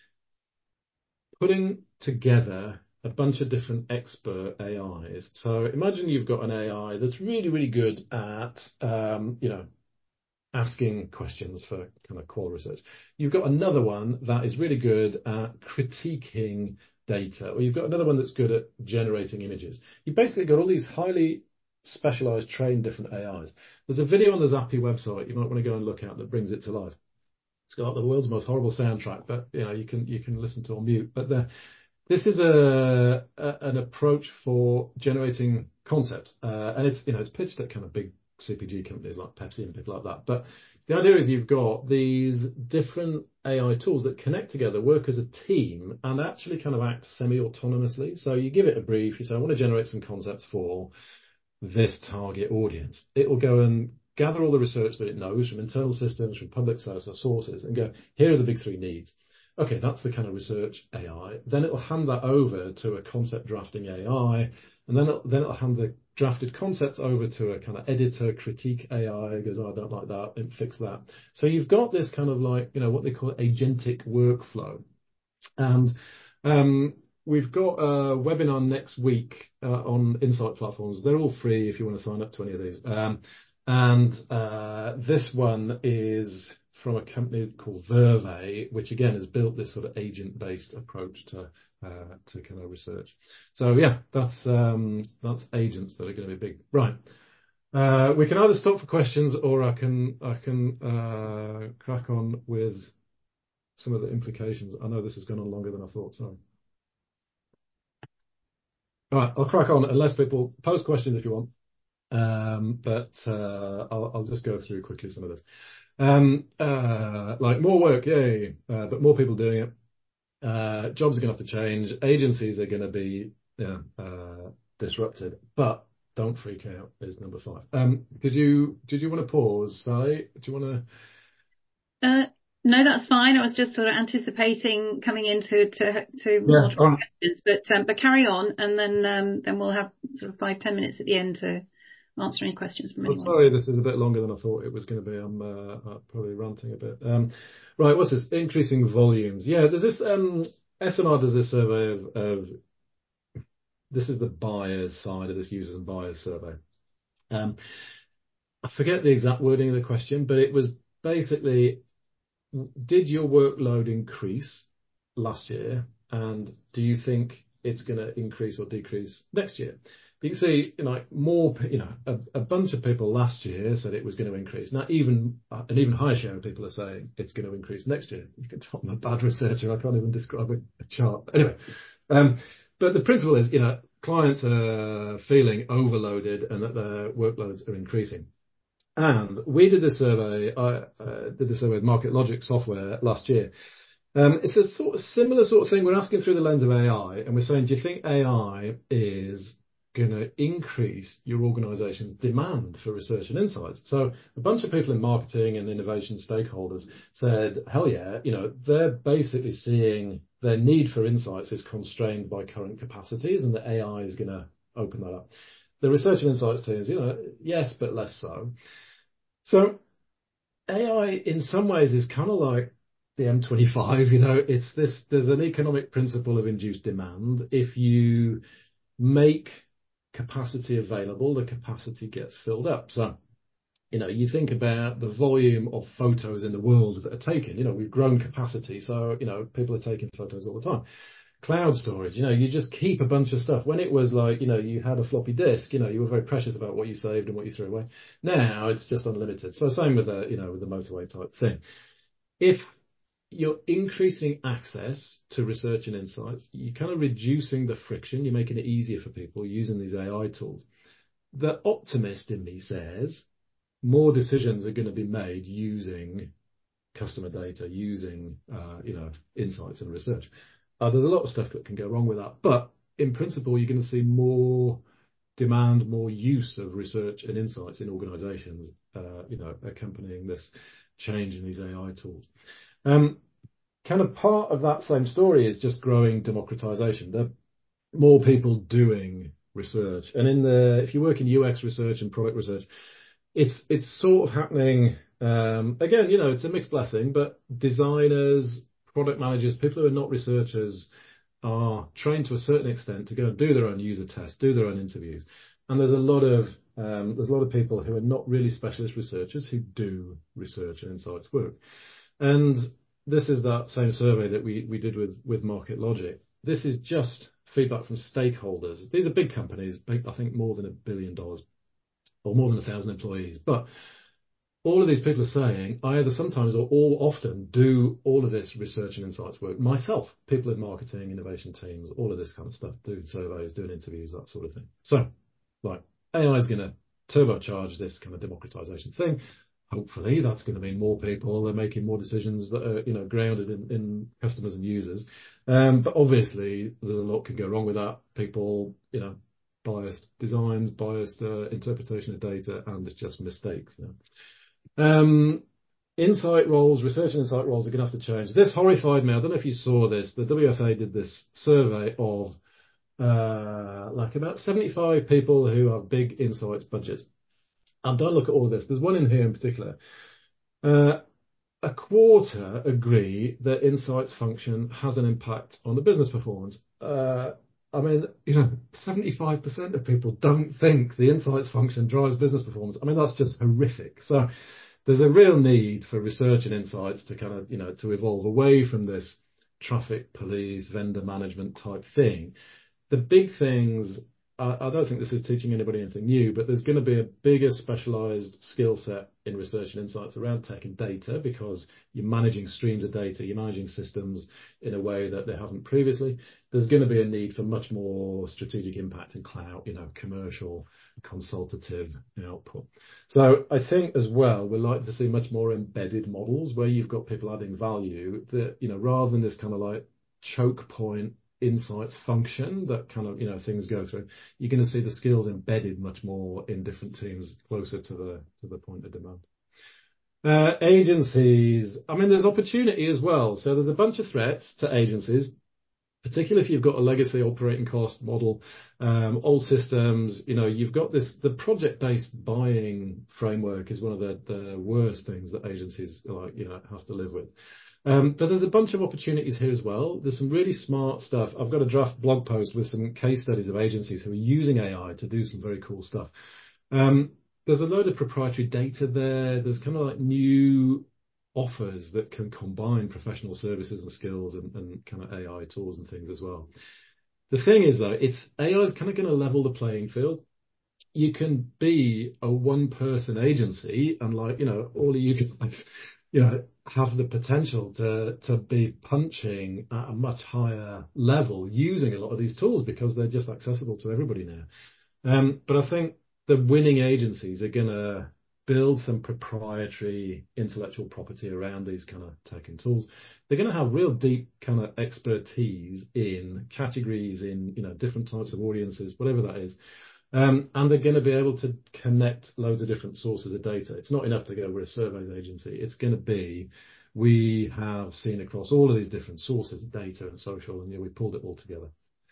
putting together a bunch of different expert A Is. So imagine you've got an A I that's really, really good at, um, you know, asking questions for kind of core research. You've got another one that is really good at critiquing data, or you've got another one that's good at generating images. You've basically got all these highly specialized, trained different A Is. There's a video on the Zappi website you might want to go and look at that brings it to life. It's got the world's most horrible soundtrack, but you know you can you can listen to on mute. But the This is a, a an approach for generating concepts, uh, and it's you know it's pitched at kind of big C P G companies like Pepsi and people like that. But the idea is you've got these different A I tools that connect together, work as a team, and actually kind of act semi-autonomously. So you give it a brief, you say, I want to generate some concepts for this target audience. It will go and gather all the research that it knows from internal systems, from public sources, and go, here are the big three needs. Okay, that's the kind of research A I. Then it'll hand that over to a concept drafting A I, and then it'll, then it'll hand the drafted concepts over to a kind of editor critique A I. It goes, oh, I don't like that, and fix that. So you've got this kind of like, you know, what they call agentic workflow. And um, we've got a webinar next week uh, on Insight platforms. They're all free if you want to sign up to any of these. Um, and uh, this one is from a company called Verve, which again has built this sort of agent-based approach to uh, to kind of research. So yeah, that's um, that's agents that are going to be big. Right. Uh, we can either stop for questions, or I can I can uh, crack on with some of the implications. I know this has gone on longer than I thought. Sorry. All right, I'll crack on unless people post questions if you want. Um, but uh, I'll, I'll just go through quickly some of this. Um, uh, like more work, yay, uh, but more people doing it. Uh, jobs are going to have to change. Agencies are going to be you know, uh, disrupted, but don't freak out is number five. Um, did you did you want to pause, Sally? Do you want to? Uh, no, that's fine. I was just sort of anticipating coming into to to more yeah, right. questions, but um, but carry on, and then um, then we'll have sort of five ten minutes at the end to answer any questions from anyone. I'm sorry, this is a bit longer than I thought it was going to be. I'm uh, probably ranting a bit. Um, right, what's this? Increasing volumes. Yeah, there's this. Um, S N R does this survey of, of. This is the buyers side of this users and buyers survey. Um, I forget the exact wording of the question, but it was basically, did your workload increase last year, and do you think it's going to increase or decrease next year? You can see, you know, more, you know, a, a bunch of people last year said it was going to increase. Now, even an even higher share of people are saying it's going to increase next year. You can tell I'm a bad researcher. I can't even describe a chart. Anyway, um, but the principle is, you know, clients are feeling overloaded and that their workloads are increasing. And we did this survey. I uh, did this survey with Market Logic software last year. Um, it's a sort of similar sort of thing. We're asking through the lens of A I, and we're saying, do you think A I is going to increase your organization's demand for research and insights? So a bunch of people in marketing and innovation stakeholders said, hell yeah, you know, they're basically seeing their need for insights is constrained by current capacities, and the A I is going to open that up. The research and insights teams, you know, yes, but less so. So A I in some ways is kind of like the M twenty-five, you know, it's this, there's an economic principle of induced demand. If you make capacity available, the capacity gets filled up. So, you know, you think about the volume of photos in the world that are taken. You know, we've grown capacity, so, you know, people are taking photos all the time. cloud storage. You know, you just keep a bunch of stuff. When it was like, you know, you had a floppy disk, you know, you were very precious about what you saved and what you threw away. Now it's just unlimited. So same with the, you know, with the motorway type thing. If you're increasing access to research and insights, you're kind of reducing the friction. You're making it easier for people using these A I tools. The optimist in me says more decisions are going to be made using customer data, using, uh, you know, insights and research. Uh, there's a lot of stuff that can go wrong with that, but in principle, you're going to see more demand, more use of research and insights in organizations, uh, you know, accompanying this change in these A I tools. Um, kind of part of that same story is just growing democratization. There are more people doing research. And in the, if you work in U X research and product research, it's, it's sort of happening. Um, again, you know, it's a mixed blessing, but designers, product managers, people who are not researchers are trained to a certain extent to go and do their own user tests, do their own interviews. And there's a lot of, um, there's a lot of people who are not really specialist researchers who do research and insights work. And this is that same survey that we, we did with, with Market Logic. This is just feedback from stakeholders. These are big companies, big, I think more than a billion dollars or more than a thousand employees. But all of these people are saying, I either sometimes or all often do all of this research and insights work myself. People in marketing, innovation teams, all of this kind of stuff, doing surveys, doing interviews, that sort of thing. So, like, A I is going to turbocharge this kind of democratization thing. Hopefully, that's going to mean more people are making more decisions that are, you know, grounded in, in customers and users. Um, but obviously, there's a lot can go wrong with that. People, you know, biased designs, biased uh, interpretation of data, and it's just mistakes. You know. Um, insight roles, research and insight roles are going to have to change. This horrified me. I don't know if you saw this. The W F A did this survey of uh, like about seventy-five people who have big insights budgets. And don't look at all of this. There's one in here in particular. Uh, a quarter agree that insights function has an impact on the business performance. Uh, I mean, you know, seventy-five percent of people don't think the insights function drives business performance. I mean, that's just horrific. So there's a real need for research and insights to kind of, you know, to evolve away from this traffic police, vendor management type thing. The big things, I don't think this is teaching anybody anything new, but there's going to be a bigger specialized skill set in research and insights around tech and data because you're managing streams of data, you're managing systems in a way that they haven't previously. There's going to be a need for much more strategic impact in cloud, you know, commercial, consultative output. So I think as well, we're likely to see much more embedded models where you've got people adding value that, you know, rather than this kind of like choke point insights function that kind of, you know, things go through, you're going to see the skills embedded much more in different teams closer to the to the point of demand. Uh, agencies, I mean, there's opportunity as well. So there's a bunch of threats to agencies, particularly if you've got a legacy operating cost model, um, old systems, you know, you've got this, the project-based buying framework is one of the, the worst things that agencies, like, you know, have to live with. Um, but there's a bunch of opportunities here as well. There's some really smart stuff. I've got a draft blog post with some case studies of agencies who are using A I to do some very cool stuff. Um, there's a load of proprietary data there. There's kind of like new offers that can combine professional services and skills and, and kind of A I tools and things as well. The thing is, though, it's A I is kind of going to level the playing field. You can be a one-person agency and, like, you know, all of you guys, you know, have the potential to to be punching at a much higher level using a lot of these tools because they're just accessible to everybody now. Um, but I think the winning agencies are going to build some proprietary intellectual property around these kind of tech and tools. They're going to have real deep kind of expertise in categories, in, you know, different types of audiences, whatever that is. Um, and they're going to be able to connect loads of different sources of data. It's not enough to go with a surveys agency. It's going to be, we have seen across all of these different sources of data and social, and, you know, we pulled it all together.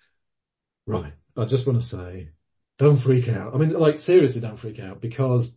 Right. I just want to say, don't freak out. I mean, like, seriously, don't freak out, because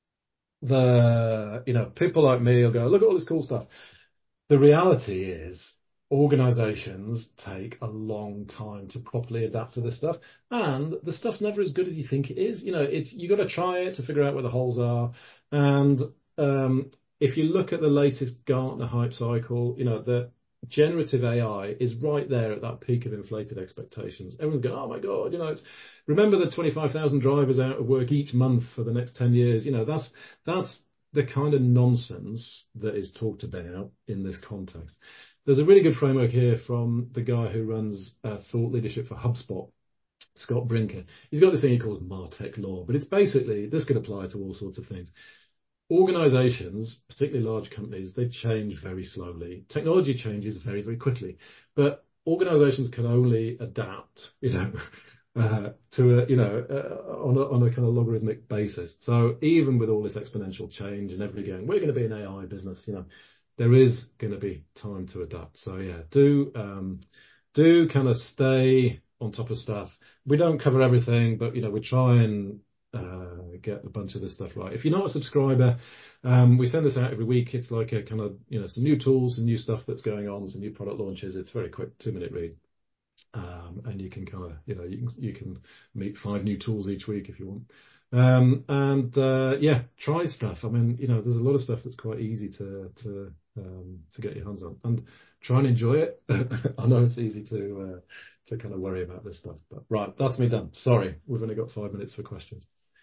the, you know, people like me will go, look at all this cool stuff. The reality is, organizations take a long time to properly adapt to this stuff, and the stuff's never as good as you think it is. You know, it's, you got to try it to figure out where the holes are. And um, if you look at the latest Gartner hype cycle, you know, the generative A I is right there at that peak of inflated expectations. Everyone's going, oh my God, you know, it's remember the twenty-five thousand drivers out of work each month for the next ten years. You know, that's that's the kind of nonsense that is talked about in this context. There's a really good framework here from the guy who runs uh, thought leadership for HubSpot, Scott Brinker. He's got this thing he calls MarTech law, but it's basically, this could apply to all sorts of things. Organizations, particularly large companies, they change very slowly. Technology changes very, very quickly, but organizations can only adapt, you know, uh, to a, you know, uh, on a, on a kind of logarithmic basis. So even with all this exponential change and everybody going, we're going to be an A I business, you know, there is going to be time to adapt. So yeah, do, um, do kind of stay on top of stuff. We don't cover everything, but, you know, we try and uh, get a bunch of this stuff right. If you're not a subscriber, um, we send this out every week. It's like a kind of, you know, some new tools, some new stuff that's going on, some new product launches. It's very quick, two minute read. Um, and you can kind of, you know, you can, you can meet five new tools each week if you want. Um, and, uh, yeah, try stuff. I mean, you know, there's a lot of stuff that's quite easy to, to, um, to get your hands on, and try and enjoy it. I know it's easy to, uh, to kind of worry about this stuff, but right, that's me done. Sorry, we've only got five minutes for questions.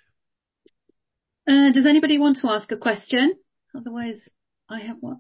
Uh, does anybody want to ask a question? Otherwise, I have one.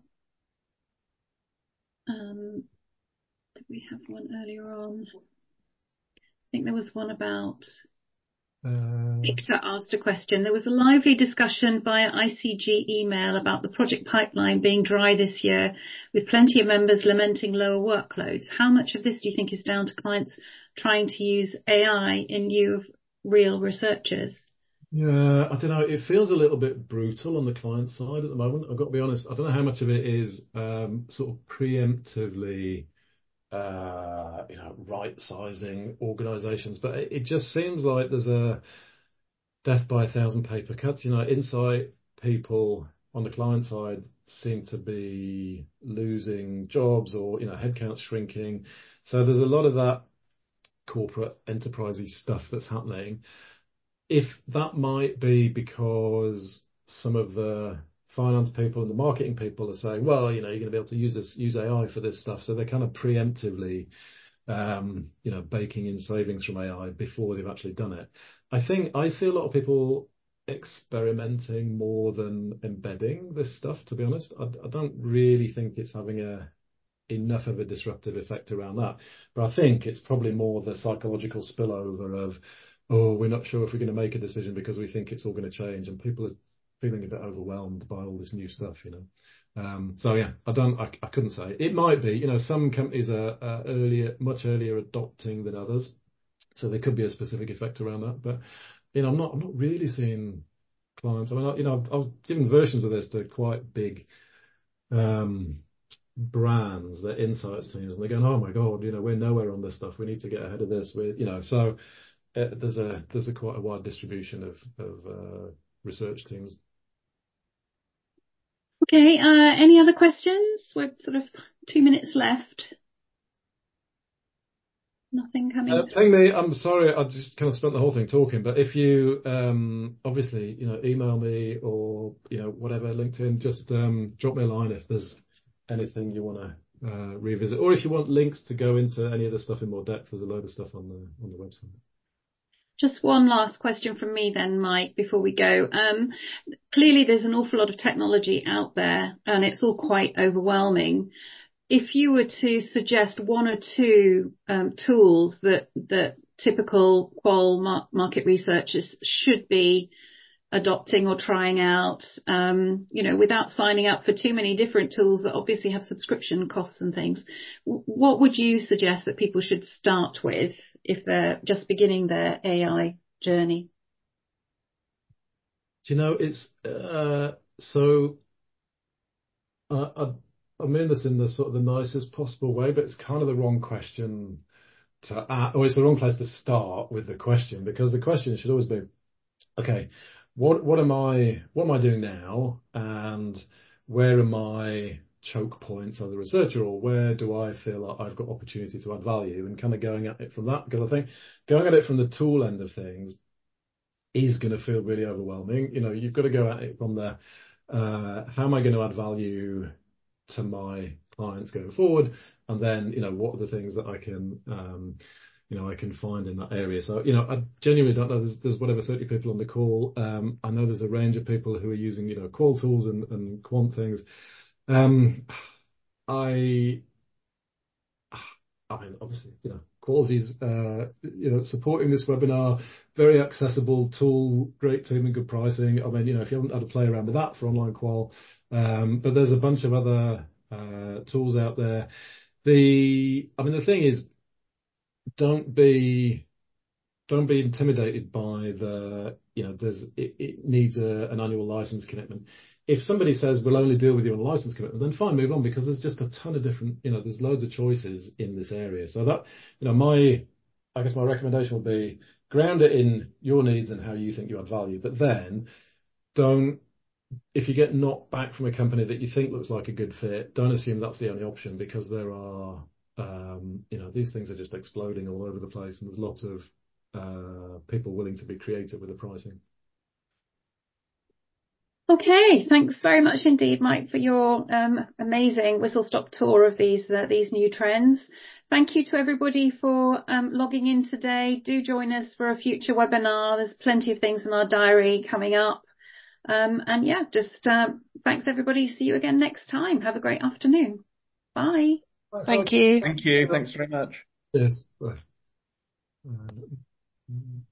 Um, did we have one earlier on? I think there was one about... Uh, Victor asked a question. There was a lively discussion via I C G email about the project pipeline being dry this year, with plenty of members lamenting lower workloads. How much of this do you think is down to clients trying to use A I in lieu of real researchers? Yeah, I don't know. It feels a little bit brutal on the client side at the moment. I've got to be honest. I don't know how much of it is um, sort of preemptively uh, you know, right-sizing organizations, but it, it just seems like there's a death by a thousand paper cuts. You know, insight people on the client side seem to be losing jobs, or, you know, headcount shrinking. So there's a lot of that corporate enterprisey stuff that's happening. If that might be because some of the finance people and the marketing people are saying, well, you know, you're going to be able to use this, use A I for this stuff. So they're kind of preemptively, um, you know, baking in savings from A I before they've actually done it. I think I see a lot of people experimenting more than embedding this stuff, to be honest. I, I don't really think it's having a enough of a disruptive effect around that. But I think it's probably more the psychological spillover of, oh, we're not sure if we're going to make a decision because we think it's all going to change, and people are feeling a bit overwhelmed by all this new stuff, you know. Um, so yeah, I don't, I, I couldn't say. It might be, you know, some companies are, are earlier, much earlier adopting than others, so there could be a specific effect around that. But you know, I'm not, I'm not really seeing clients. I mean, I, you know, I was given versions of this to quite big um, brands, their insights teams, and they're going, oh my God, you know, we're nowhere on this stuff. We need to get ahead of this. We're, you know, so uh, there's a there's a quite a wide distribution of of uh, research teams. Okay, uh, any other questions? We're sort of two minutes left. Nothing coming Uh, through. ping me. I'm sorry, I just kind of spent the whole thing talking, but if you um, obviously, you know, email me or, you know, whatever, LinkedIn, just um, drop me a line if there's anything you want to uh, revisit, or if you want links to go into any of the stuff in more depth. There's a load of stuff on the on the website. Just one last question from me then, Mike, before we go. Um, clearly there's an awful lot of technology out there and it's all quite overwhelming. If you were to suggest one or two um, tools that, that typical qual mar- market researchers should be adopting or trying out, um, you know, without signing up for too many different tools that obviously have subscription costs and things, w- what would you suggest that people should start with if they're just beginning their A I journey? Do you know, it's uh, so uh, I, I mean this in the sort of the nicest possible way, but it's kind of the wrong question to ask, or it's the wrong place to start with the question, because the question should always be, okay, what what am I what am I doing now, and where are my choke points as a researcher, or where do I feel like I've got opportunity to add value, and kind of going at it from that, because I think going at it from the tool end of things is going to feel really overwhelming. You know, you've got to go at it from the uh, how am I going to add value to my clients going forward? And then, you know, what are the things that I can, um, you know, I can find in that area. So, you know, I genuinely don't know. There's, there's whatever thirty people on the call. Um, I know there's a range of people who are using, you know, qual tools and, and quant things. Um, I, I mean, obviously, you know, Qualsy's, uh, you know, supporting this webinar, very accessible tool, great team and good pricing. I mean, you know, if you haven't had a play around with that for online qual, um, but there's a bunch of other uh, tools out there. The, I mean, the thing is, don't be, don't be intimidated by the, you know, there's, it, it needs a, an annual license commitment. If somebody says we'll only deal with you on a license commitment, then fine, move on, because there's just a ton of different, you know, there's loads of choices in this area. So that, you know, my, I guess my recommendation would be ground it in your needs and how you think you add value, but then don't, if you get knocked back from a company that you think looks like a good fit, don't assume that's the only option, because there are, um, you know, these things are just exploding all over the place, and there's lots of uh, people willing to be creative with the pricing. Okay, thanks very much indeed, Mike, for your um, amazing whistle-stop tour of these uh, these new trends. Thank you to everybody for um, logging in today. Do join us for a future webinar. There's plenty of things in our diary coming up. Um, and yeah, just uh, thanks everybody. See you again next time. Have a great afternoon. Bye. Thank you. Thank you. Thanks very much. Yes. Bye. Uh,